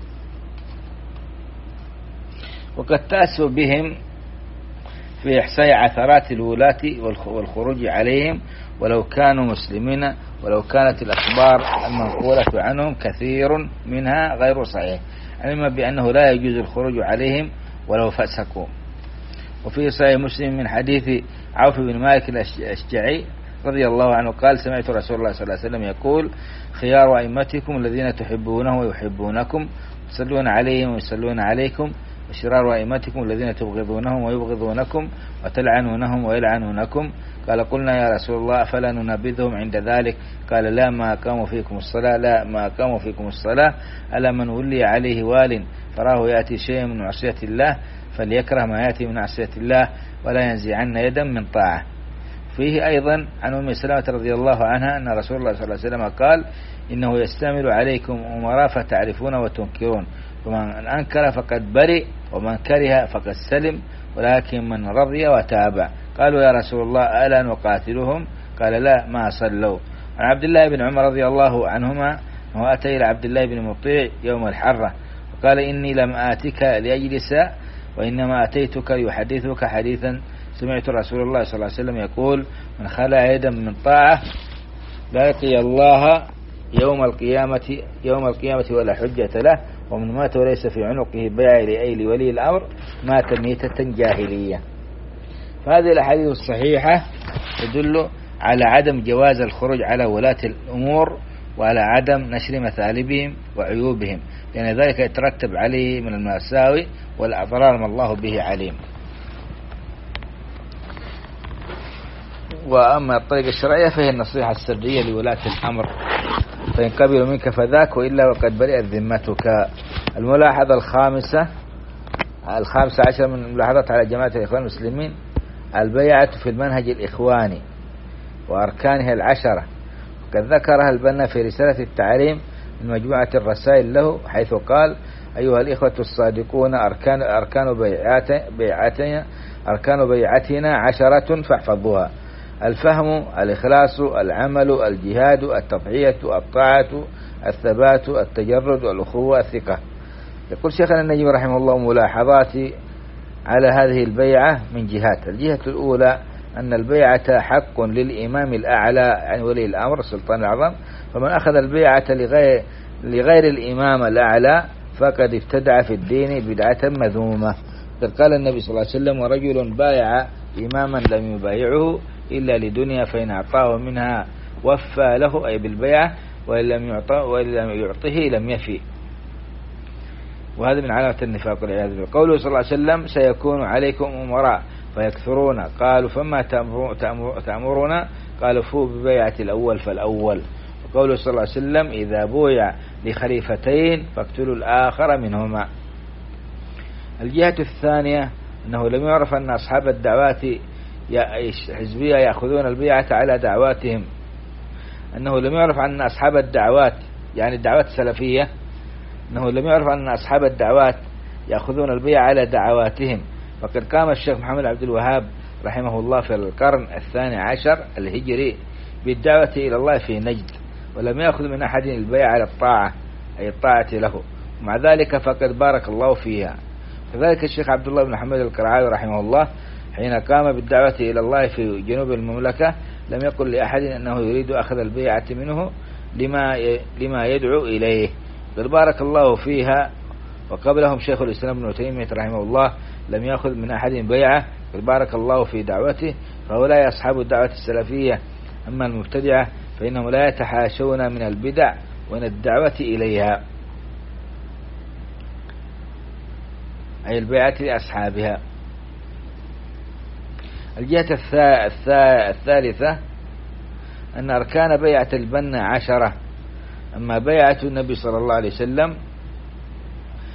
وقد تأسوا بهم في إحصاء عثرات الولاة والخروج عليهم ولو كانوا مسلمين، ولو كانت الأخبار المنقولة عنهم كثير منها غير صحيح، علما بأنه لا يجوز الخروج عليهم ولو فسقوا. وفي صحيح مسلم من حديث عوف بن مالك الأشجعي رضي الله عنه قال: سمعت رسول الله صلى الله عليه وسلم يقول: خيار أئمتكم الذين تحبونه ويحبونكم، يصلون عليهم ويصلون عليكم، وشرار أئمتكم الذين تبغضونهم ويبغضونكم، وتلعنونهم ويلعنونكم. قال: قلنا يا رسول الله فلا ننبذهم عند ذلك؟ قال: لا ما أقاموا فيكم الصلاة، لا ما أقاموا فيكم الصلاة. ألا من ولي عليه وال فراه يأتي شيء من معصية الله فليكره ما يأتي من معصية الله، ولا ينزعن يدا من طاعة. فيه أيضا عن أم سلمة رضي الله عنها أن رسول الله صلى الله عليه وسلم قال: إنه يستعمل عليكم أمراء فتعرفون وتنكرون، ومن أنكر فقد برئ، ومن كره فقد سلم، ولكن من رضي وتابع. قالوا: يا رسول الله ألا نقاتلهم؟ قال: لا ما صلوا. عن عبد الله بن عمر رضي الله عنهما هو أتى إلى عبد الله بن مطيع يوم الحرة وقال: إني لم آتك لأجلس، وإنما أتيتك ليحدثك حديثا سمعت رسول الله صلى الله عليه وسلم يقول: من خلع يدا من طاعة لا يلقي الله يوم القيامة ولا حجة له، ومن مات وليس في عنقه بيع لأيل ولي الأمر مات ميتة جاهلية. فهذه الأحاديث الصحيحة تدل على عدم جواز الخروج على ولاة الأمور، وعلى عدم نشر مثالبهم وعيوبهم، لأن ذلك يترتب عليه من المساوئ والأضرار ما الله به عليم. وأما الطريقة الشرعية فهي النصيحة السرية لولاة الأمر، فإن قبلوا منك فذاك، وإلا وقد برئت ذمتك. الملاحظة الخامسة عشر من الملاحظات على جماعة الإخوان المسلمين: البيعة في المنهج الإخواني وأركانها 10، وقد ذكرها البنا في رسالة التعليم من مجموعة الرسائل له، حيث قال: أيها الإخوة الصادقون، أركان بيعتنا 10 فاحفظوها: الفهم، الإخلاص، العمل، الجهاد، التضحية، الطاعة، الثبات، التجرد، الأخوة، الثقة. يقول شيخنا النجم رحمه الله: ملاحظاتي على هذه البيعة من جهات. الجهة الأولى أن البيعة حق للإمام الأعلى يعني ولي الأمر السلطان الأعظم، فمن أخذ البيعة لغير الإمام الأعلى فقد ابتدع في الدين بدعة مذمومة. قال النبي صلى الله عليه وسلم: ورجل بايع إماما لم يبايعه إلا لدنيا فإن أعطاه منها وفى له، أي بالبيعة، وإن لم يعطه لم يفي. وهذا من علامة النفاق والعياذ بالله. قوله صلى الله عليه وسلم: سيكون عليكم أمراء فيكثرون. قالوا: فما تأمرنا؟ قالوا: فوا ببيعة الأول فالأول. وقوله صلى الله عليه وسلم: إذا بويع لخليفتين فاقتلوا الآخر منهما. الجهة الثانية أنه لم يعرف أن أصحاب الدعوات حزبية يأخذون البيعة على دعواتهم، أنه لم يعرف أن أصحاب الدعوات يعني الدعوات السلفية، أنه لم يعرف أن أصحاب الدعوات يأخذون البيعة على دعواتهم. وقد قام الشيخ محمد عبد الوهاب رحمه الله في القرن 12 الهجري بالدعوة إلى الله في نجد، ولم يأخذ من أحد البيعة على الطاعة أي الطاعة له، ومع ذلك فقد بارك الله فيها. كذلك الشيخ عبد الله بن محمد القرعاوي رحمه الله حين قام بالدعوة إلى الله في جنوب المملكة لم يقل لأحد أنه يريد أخذ البيعة منه لما يدعو إليه، بل بارك الله فيها. وقبلهم شيخ الإسلام ابن تيمية رحمه الله لم يأخذ من أحد بيعة، بل بارك الله في دعوته. فهؤلاء أصحاب الدعوة السلفية. أما المبتدعة فإنهم لا يتحاشون من البدع ومن الدعوة إليها، أي البيعة لأصحابها. الجهة الثالثة أن أركان بيعة البنا 10. أما بيعة النبي صلى الله عليه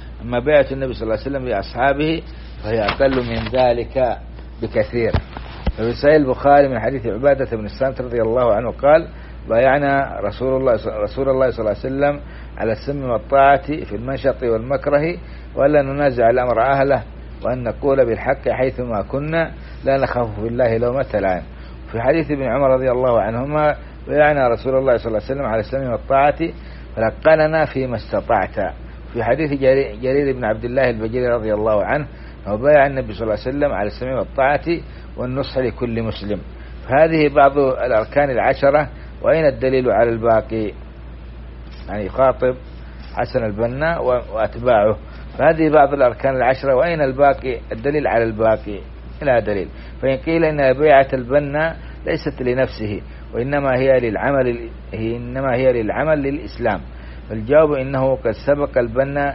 وسلم لأصحابه فهي أقل من ذلك بكثير. ففي صحيح البخاري من حديث عبادة بن الصامت رضي الله عنه قال: بايعنا رسول الله صلى الله عليه وسلم على السم والطاعة في المنشط والمكره، وألا ننازع الأمر أهله، وأن نقول بالحق حيثما كنا، لا نخاف بالله لومة لائم. في حديث ابن عمر رضي الله عنهما: بايعنا رسول الله صلى الله عليه وسلم على السم والطاعة فلقننا فيما استطعت. في حديث جرير بن عبد الله البجلي رضي الله عنه: وبايع النبي صلى الله عليه وسلم على السم والطاعة والنصح لكل مسلم. فهذه بعض الأركان العشرة، وأين الدليل على الباقي؟ يعني يخاطب حسن البنا وأتباعه. فهذه بعض الأركان العشرة، وأين الباقي؟ الدليل على الباقي لا دليل. فإن قيل إن بيعة البنا ليست لنفسه، وإنما هي للعمل للإسلام، فالجواب إنه قد سبق البنا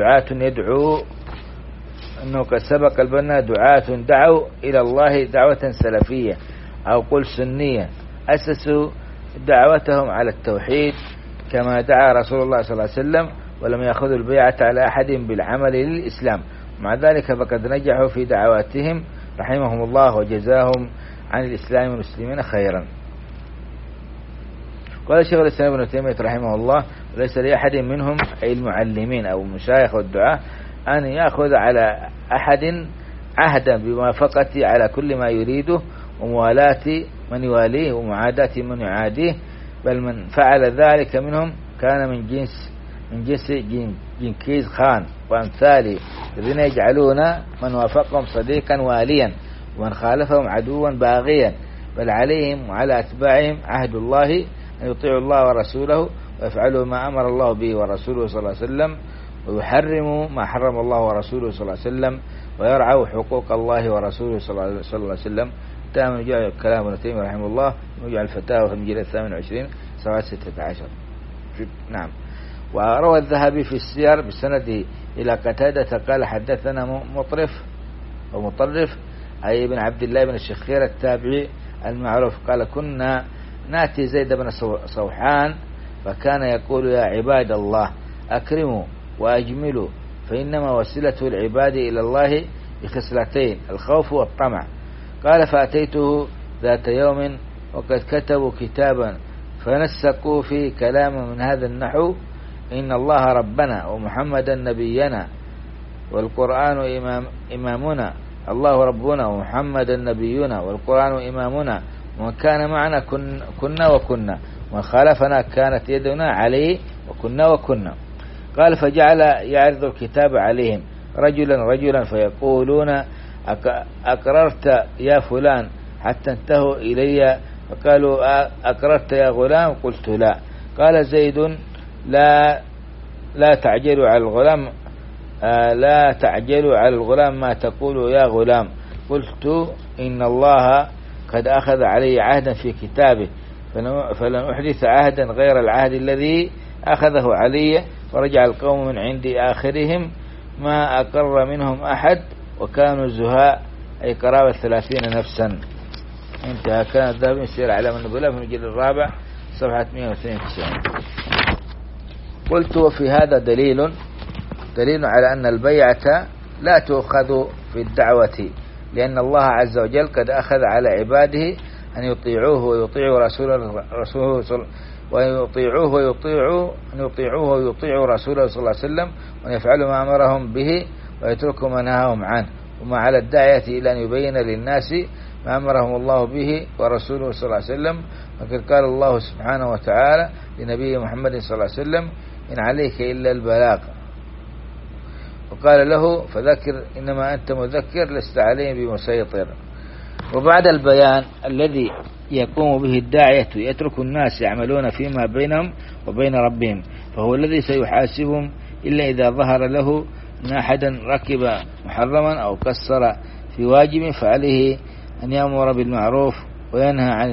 دعاة دعوا إلى الله دعوة سلفية أو قل سنية، أسسوا دعوتهم على التوحيد كما دعا رسول الله صلى الله عليه وسلم، ولم يأخذوا البيعة على أحد بالعمل للإسلام. مع ذلك فقد نجحوا في دعواتهم رحمهم الله، وجزاهم عن الإسلام والمسلمين خيرا. قال شيخ الإسلام ابن تيمية رحمه الله: وليس لأحد منهم أي المعلمين أو المشايخ والدعاة أن يأخذ على أحد عهدا بموافقته على كل ما يريده، وموالاة من يواليه ومعاداة من يعاديه، بل من فعل ذلك منهم كان من جنس جنكيز خان وأمثاله، الذين يجعلون من وافقهم صديقا واليا، ومن خالفهم عدوا باغيا. بل عليهم وعلى أتباعهم عهد الله أن يطيعوا الله ورسوله، ويفعلوا ما أمر الله به ورسوله صلى الله عليه وسلم، ويحرموا ما حرم الله ورسوله صلى الله عليه وسلم، ويرعوا حقوق الله ورسوله صلى الله عليه وسلم. تام جاء كلام ابن تيمية رحمه الله، وجعل الفتاوى في المجلد 28 صفحة 16. نعم. وروى الذهبي في السير بسنده إلى قتادة قال: حدثنا مطرف أي ابن عبد الله بن الشخير التابعي المعروف قال: كنا نأتي زيد بن صوحان فكان يقول: يا عباد الله أكرموا وأجملوا، فإنما وسيلة العباد إلى الله بخصلتين: الخوف والطمع. قال: فأتيته ذات يوم وقد كتبوا كتابا فنسقوا فيه كلام من هذا النحو: إن الله ربنا ومحمدا نبينا والقرآن إمامنا، الله ربنا ومحمدا نبينا والقرآن إمامنا، ومن كان معنا كنا وكنا، ومن خالفنا كانت يدنا عليه وكنا. قال: فجعل يعرض الكتاب عليهم رجلا فيقولون: أقررت يا فلان؟ حتى انتهوا إلي فقالوا: أقررت يا غلام؟ قلت: لا. قال زيد: لا تعجلوا على الغلام ما تقول يا غلام. قلت: إن الله قد أخذ علي عهدا في كتابه، فلن أحدث عهدا غير العهد الذي أخذه علي. فرجع القوم من عند آخرهم ما أقر منهم أحد، وكانوا زهاء أي قرابة 30 نفسا. انتهى. كان الذهبي يسير على من نقوله في المجلد 4 صفحة 192. قلت: وفي هذا دليل على أن البيعة لا تؤخذ في الدعوة، لأن الله عز وجل قد أخذ على عباده أن يطيعوه ويطيعوا رسوله صلى الله عليه وسلم، وأن يفعلوا ما أمرهم به ويتركوا ما نهاهم عنه. وما على الداعية إلى أن يبين للناس ما أمرهم الله به ورسوله صلى الله عليه وسلم. وقد قال الله سبحانه وتعالى لنبي محمد صلى الله عليه وسلم: إن عليك إلا البلاغ. وقال له: فذكر إنما أنت مذكر لست عليهم بمسيطر. وبعد البيان الذي يقوم به الداعية يترك الناس يعملون فيما بينهم وبين ربهم، فهو الذي سيحاسبهم إلا إذا ظهر له أن أحدا ركب محرما أو قصر في واجب، فعليه أن يأمر بالمعروف وينهى عن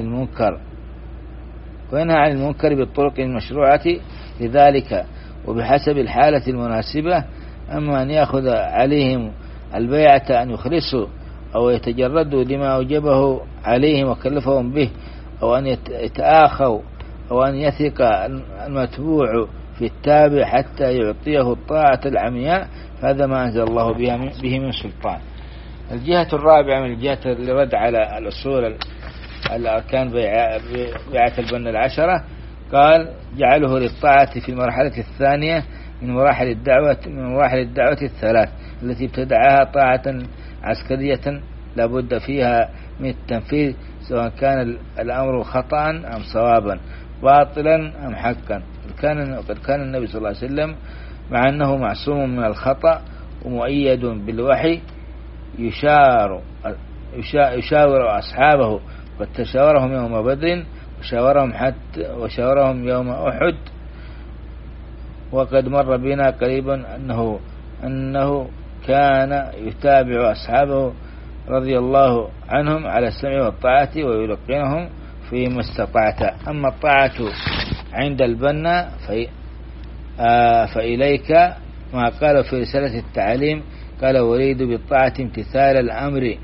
المنكر بالطرق المشروعة لذلك وبحسب الحالة المناسبة. أما أن يأخذ عليهم البيعة أن يخلصوا أو يتجردوا لما أوجبه عليهم وكلفهم به، أو أن يتآخوا، أو أن يثق المتبوع في التابع حتى يعطيه الطاعة العمياء، فهذا ما أنزل الله به من سلطان. الجهة الرابعة من الجهة اللي رد على الأصول الأركان بيعة البن العشرة، قال جعله للطاعة في المرحلة الثانية من مراحل الدعوة الثلاث التي ابتدعها طاعة عسكرية لابد فيها من التنفيذ، سواء كان الأمر خطأ أم صوابا، باطلا أم حقا. قد كان النبي صلى الله عليه وسلم مع أنه معصوم من الخطأ ومؤيد بالوحي يشاور أصحابه، قد تشاورهم يوم بدر وشاورهم يوم أحد. وقد مر بنا قريبا أنه كان يتابع أصحابه رضي الله عنهم على السمع والطاعة ويلقنهم فيما استطعت. أما الطاعة عند البنا فإليك ما قال في رسالة التعليم، قال وريد بالطاعة امتثال الأمر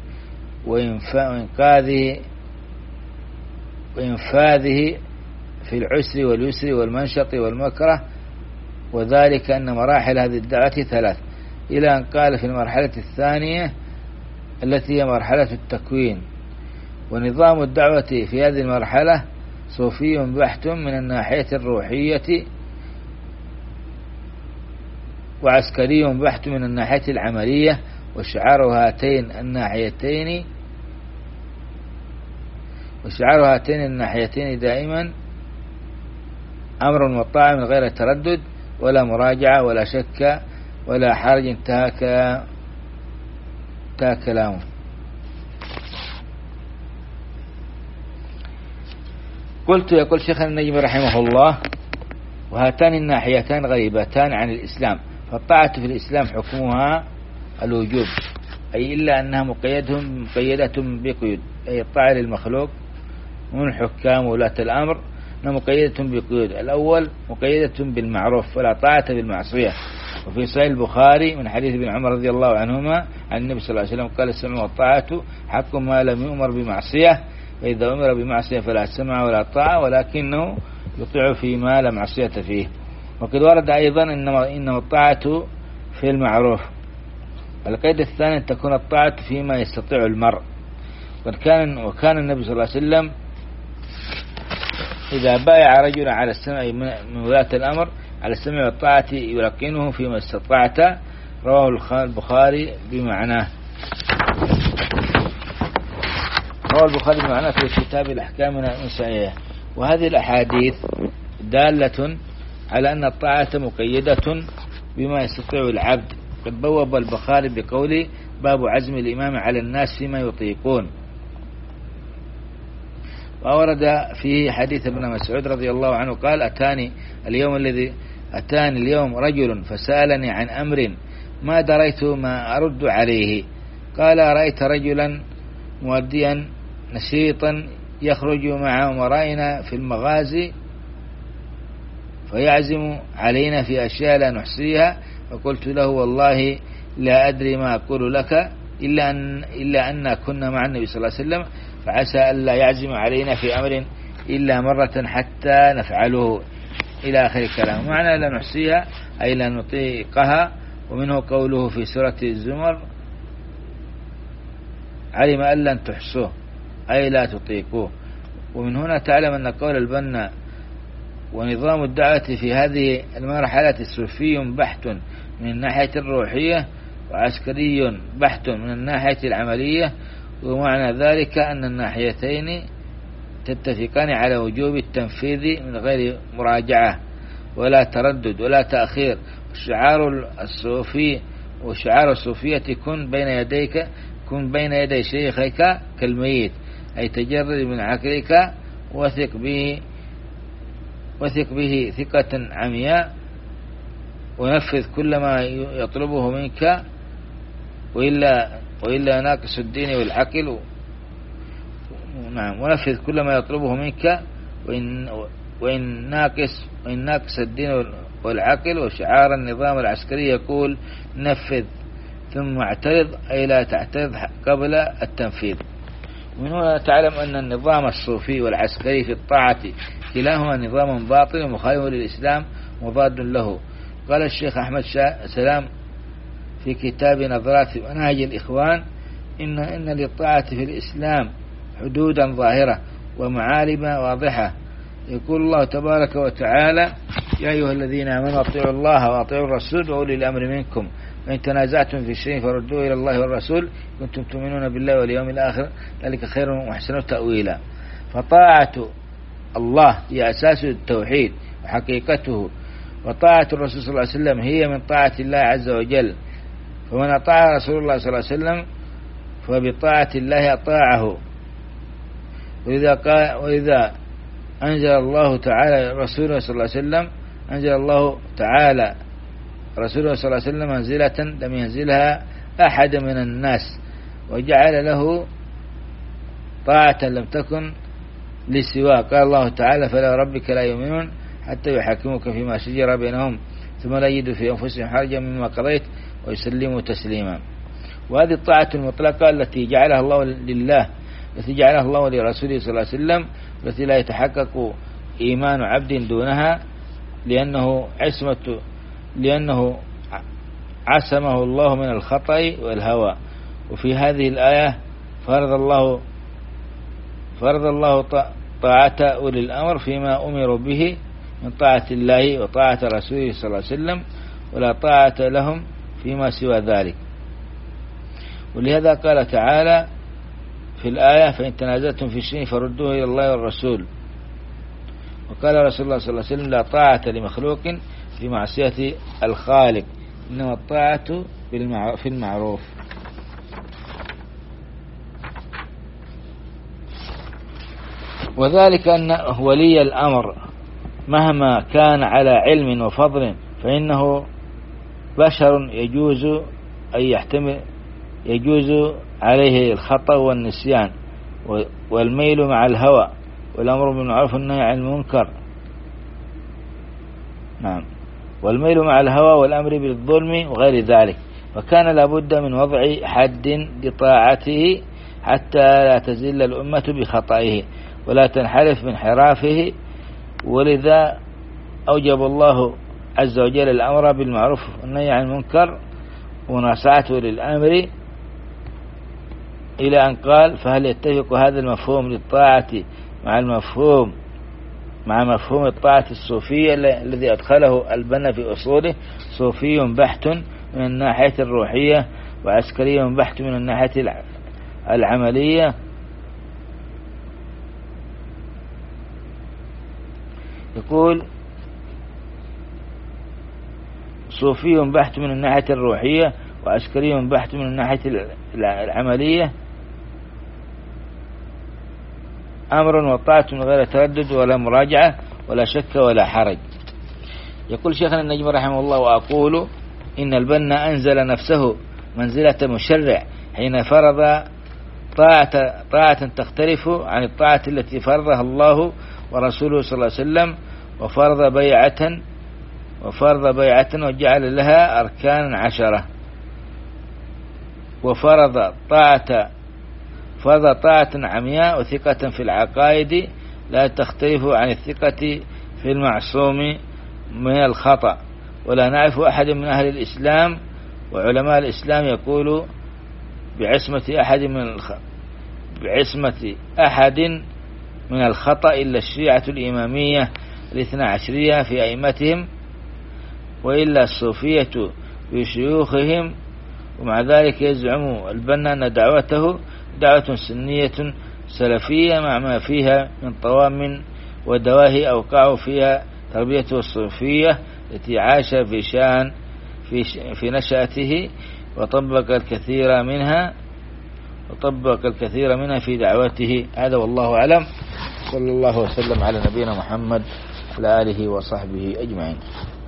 وإنفاذه في العسر واليسر والمنشط والمكره، وذلك أن مراحل هذه الدعوة ثلاث، إلى أن قال في المرحلة الثانية التي هي مرحلة التكوين. ونظام الدعوة في هذه المرحلة صوفي بحت من الناحية الروحية، وعسكري بحت من الناحية العملية، وشعار هاتين الناحيتين دائما أمر وطاعة من غير تردد ولا مراجعة ولا شك ولا حرج. انتهى كلامه. قلت يقول شيخنا النجم رحمه الله: وهاتان الناحيتان غريبتان عن الإسلام، فالطاعة في الإسلام حكمها الوجوب، أي إلا أنها مقيدة بقيود، أي الطاعة للمخلوق من الحكام ولاة الأمر مقيدة بقيود. الأول مقيدة بالمعروف ولا طاعة بالمعصية. وفي صحيح البخاري من حديث ابن عمر رضي الله عنهما عن النبي صلى الله عليه وسلم قال: السمع والطاعة حق ما لم يؤمر بمعصية، فإذا أمر بمعصية فلا سمع ولا طاعة، ولكنه يطيع فيما لا معصية فيه. وقد ورد أيضا إنما الطاعة في المعروف. القيد الثاني أن تكون الطاعة فيما يستطيع المرء. وكان النبي صلى الله عليه وسلم إذا بايع رجلا على السمع من ولاة الأمر على السمع والطاعة يلقنه فيما استطعت. رواه البخاري بمعناه في كتاب الأحكام من صحيح. وهذه الأحاديث دالة على أن الطاعة مقيدة بما يستطيع العبد. قد بوب البخاري بقوله: باب عزم الإمام على الناس فيما يطيقون. وورد فيه حديث ابن مسعود رضي الله عنه قال: أتاني اليوم رجل فسألني عن أمر ما دريت ما أرد عليه. قال: رأيت رجلا مؤديا نشيطا يخرج مع أمرائنا في المغازي فيعزم علينا في أشياء لا نحصيها، فقلت له: والله لا أدري ما أقول لك إلا أن كنا مع النبي صلى الله عليه وسلم، فعسى ألا يعزم علينا في أمر إلا مرة حتى نفعله، إلى آخر الكلام. معنى لا نحصيها أي لا نطيقها. ومنه قوله في سورة الزمر: علم أن لن تحصوه أي لا تطيقوه. ومن هنا تعلم أن قول البنا ونظام الدعوة في هذه المرحلة صوفي بحت من الناحية الروحية، وعسكري بحت من الناحية العملية. ومعنى ذلك أن الناحيتين تتفقان على وجوب التنفيذ من غير مراجعة ولا تردد ولا تأخير. وشعار الصوفية كن بين يدي شيخك كالميت، أي تجرد من عقلك وثق به ثقة عمياء، ونفذ كل ما يطلبه منك، وإلا ناقص الدين والعقل. نعم، ونفذ كل ما يطلبه منك وإن ناقص الدين والعقل. وشعار النظام العسكري يقول: نفذ ثم اعترض، أي لا تعترض قبل التنفيذ. ومن هنا تعلم أن النظام الصوفي والعسكري في الطاعة كلاهما نظام باطل ومخالف للإسلام مضاد له. قال الشيخ أحمد سلام في كتاب نظرات منهج الإخوان: إن للطاعة في الإسلام حدودا ظاهرة ومعالم واضحة. يقول الله تبارك وتعالى: يا أيها الذين آمنوا أطيعوا الله وأطيعوا الرسول وأولي الأمر منكم وإن تنازعتم في شيء فردوه إلى الله والرسول كنتم تؤمنون بالله واليوم الآخر ذلك خير وأحسن تأويلا. فطاعة الله هي أساس التوحيد وحقيقته، وطاعة الرسول صلى الله عليه وسلم هي من طاعة الله عز وجل. فمن أطاع رسول الله صلى الله عليه وسلم فبطاعة الله أطاعه. وإذا أنزل الله تعالى رسوله صلى الله عليه وسلم أنزل الله تعالى رسوله صلى الله عليه وسلم منزلة لم ينزلها أحد من الناس، وجعل له طاعة لم تكن لسواه. قال الله تعالى: فلا ربك لا يؤمنون حتى يحكموك فيما شجر بينهم ثم لا يجدوا في أنفسهم حرجا مما قضيت ويسلموا تسليما. وهذه الطاعة المطلقة التي جعلها الله لله، التي جعلها الله لرسوله صلى الله عليه وسلم، التي لا يتحقق إيمان عبد دونها، لأنه عصمه الله من الخطأ والهوى. وفي هذه الآية فرض الله طاعة أولي الأمر فيما أمروا به من طاعة الله وطاعة رسوله صلى الله عليه وسلم، ولا طاعة لهم فيما سوى ذلك. ولهذا قال تعالى في الآية: فإن تنازعتم في شيء فردوه إلى الله والرسول. وقال رسول الله صلى الله عليه وسلم: لا طاعة لمخلوق في معصية الخالق، إنما الطاعة في المعروف. وذلك أن ولي الأمر مهما كان على علم وفضل فإنه بشر يجوز عليه الخطأ والنسيان والميل مع الهوى والأمر بالمعروف والنهي عن المنكر. نعم، والميل مع الهوى والأمر بالظلم وغير ذلك. فكان لابد من وضع حد لطاعته حتى لا تزل الأمة بخطئه ولا تنحرف من حرافه. ولذا أوجب الله عز وجل الأمر بالمعروف والنهي عن المنكر ونصاحته للأمر، إلى أن قال: فهل يتفق هذا المفهوم للطاعة مع مفهوم الطاعة الصوفية الذي أدخله البنا في أصوله؟ صوفي بحت من الناحية الروحية وعسكري بحت من الناحية العملية. يقول: صوفي بحت من الناحية الروحية وعسكري بحت من الناحية العملية، أمر وطاعة من غير تردد ولا مراجعة ولا شك ولا حرج. يقول شيخنا النجم رحمه الله: وأقول إن البنا أنزل نفسه منزلة مشرع حين فرض طاعة تختلف عن الطاعة التي فرضها الله ورسوله صلى الله عليه وسلم، وفرض بيعة وجعل لها أركان 10، وفرض طاعة عمياء وثقة في العقائد لا تختلف عن الثقة في المعصوم من الخطأ. ولا نعرف أحد من أهل الإسلام وعلماء الإسلام يقول بعصمة أحد من الخطأ إلا الشيعة الإمامية 12 في أئمتهم، وإلا الصوفية بشيوخهم. ومع ذلك يزعم البنا أن دعوته دعوة سنية سلفية مع ما فيها من طوام ودواهي أوقعوا فيها تربيته الصوفية التي عاش في نشأته وطبق الكثير منها في دعوته. هذا والله أعلم. صلى الله وسلم على نبينا محمد وعلى آله وصحبه أجمعين.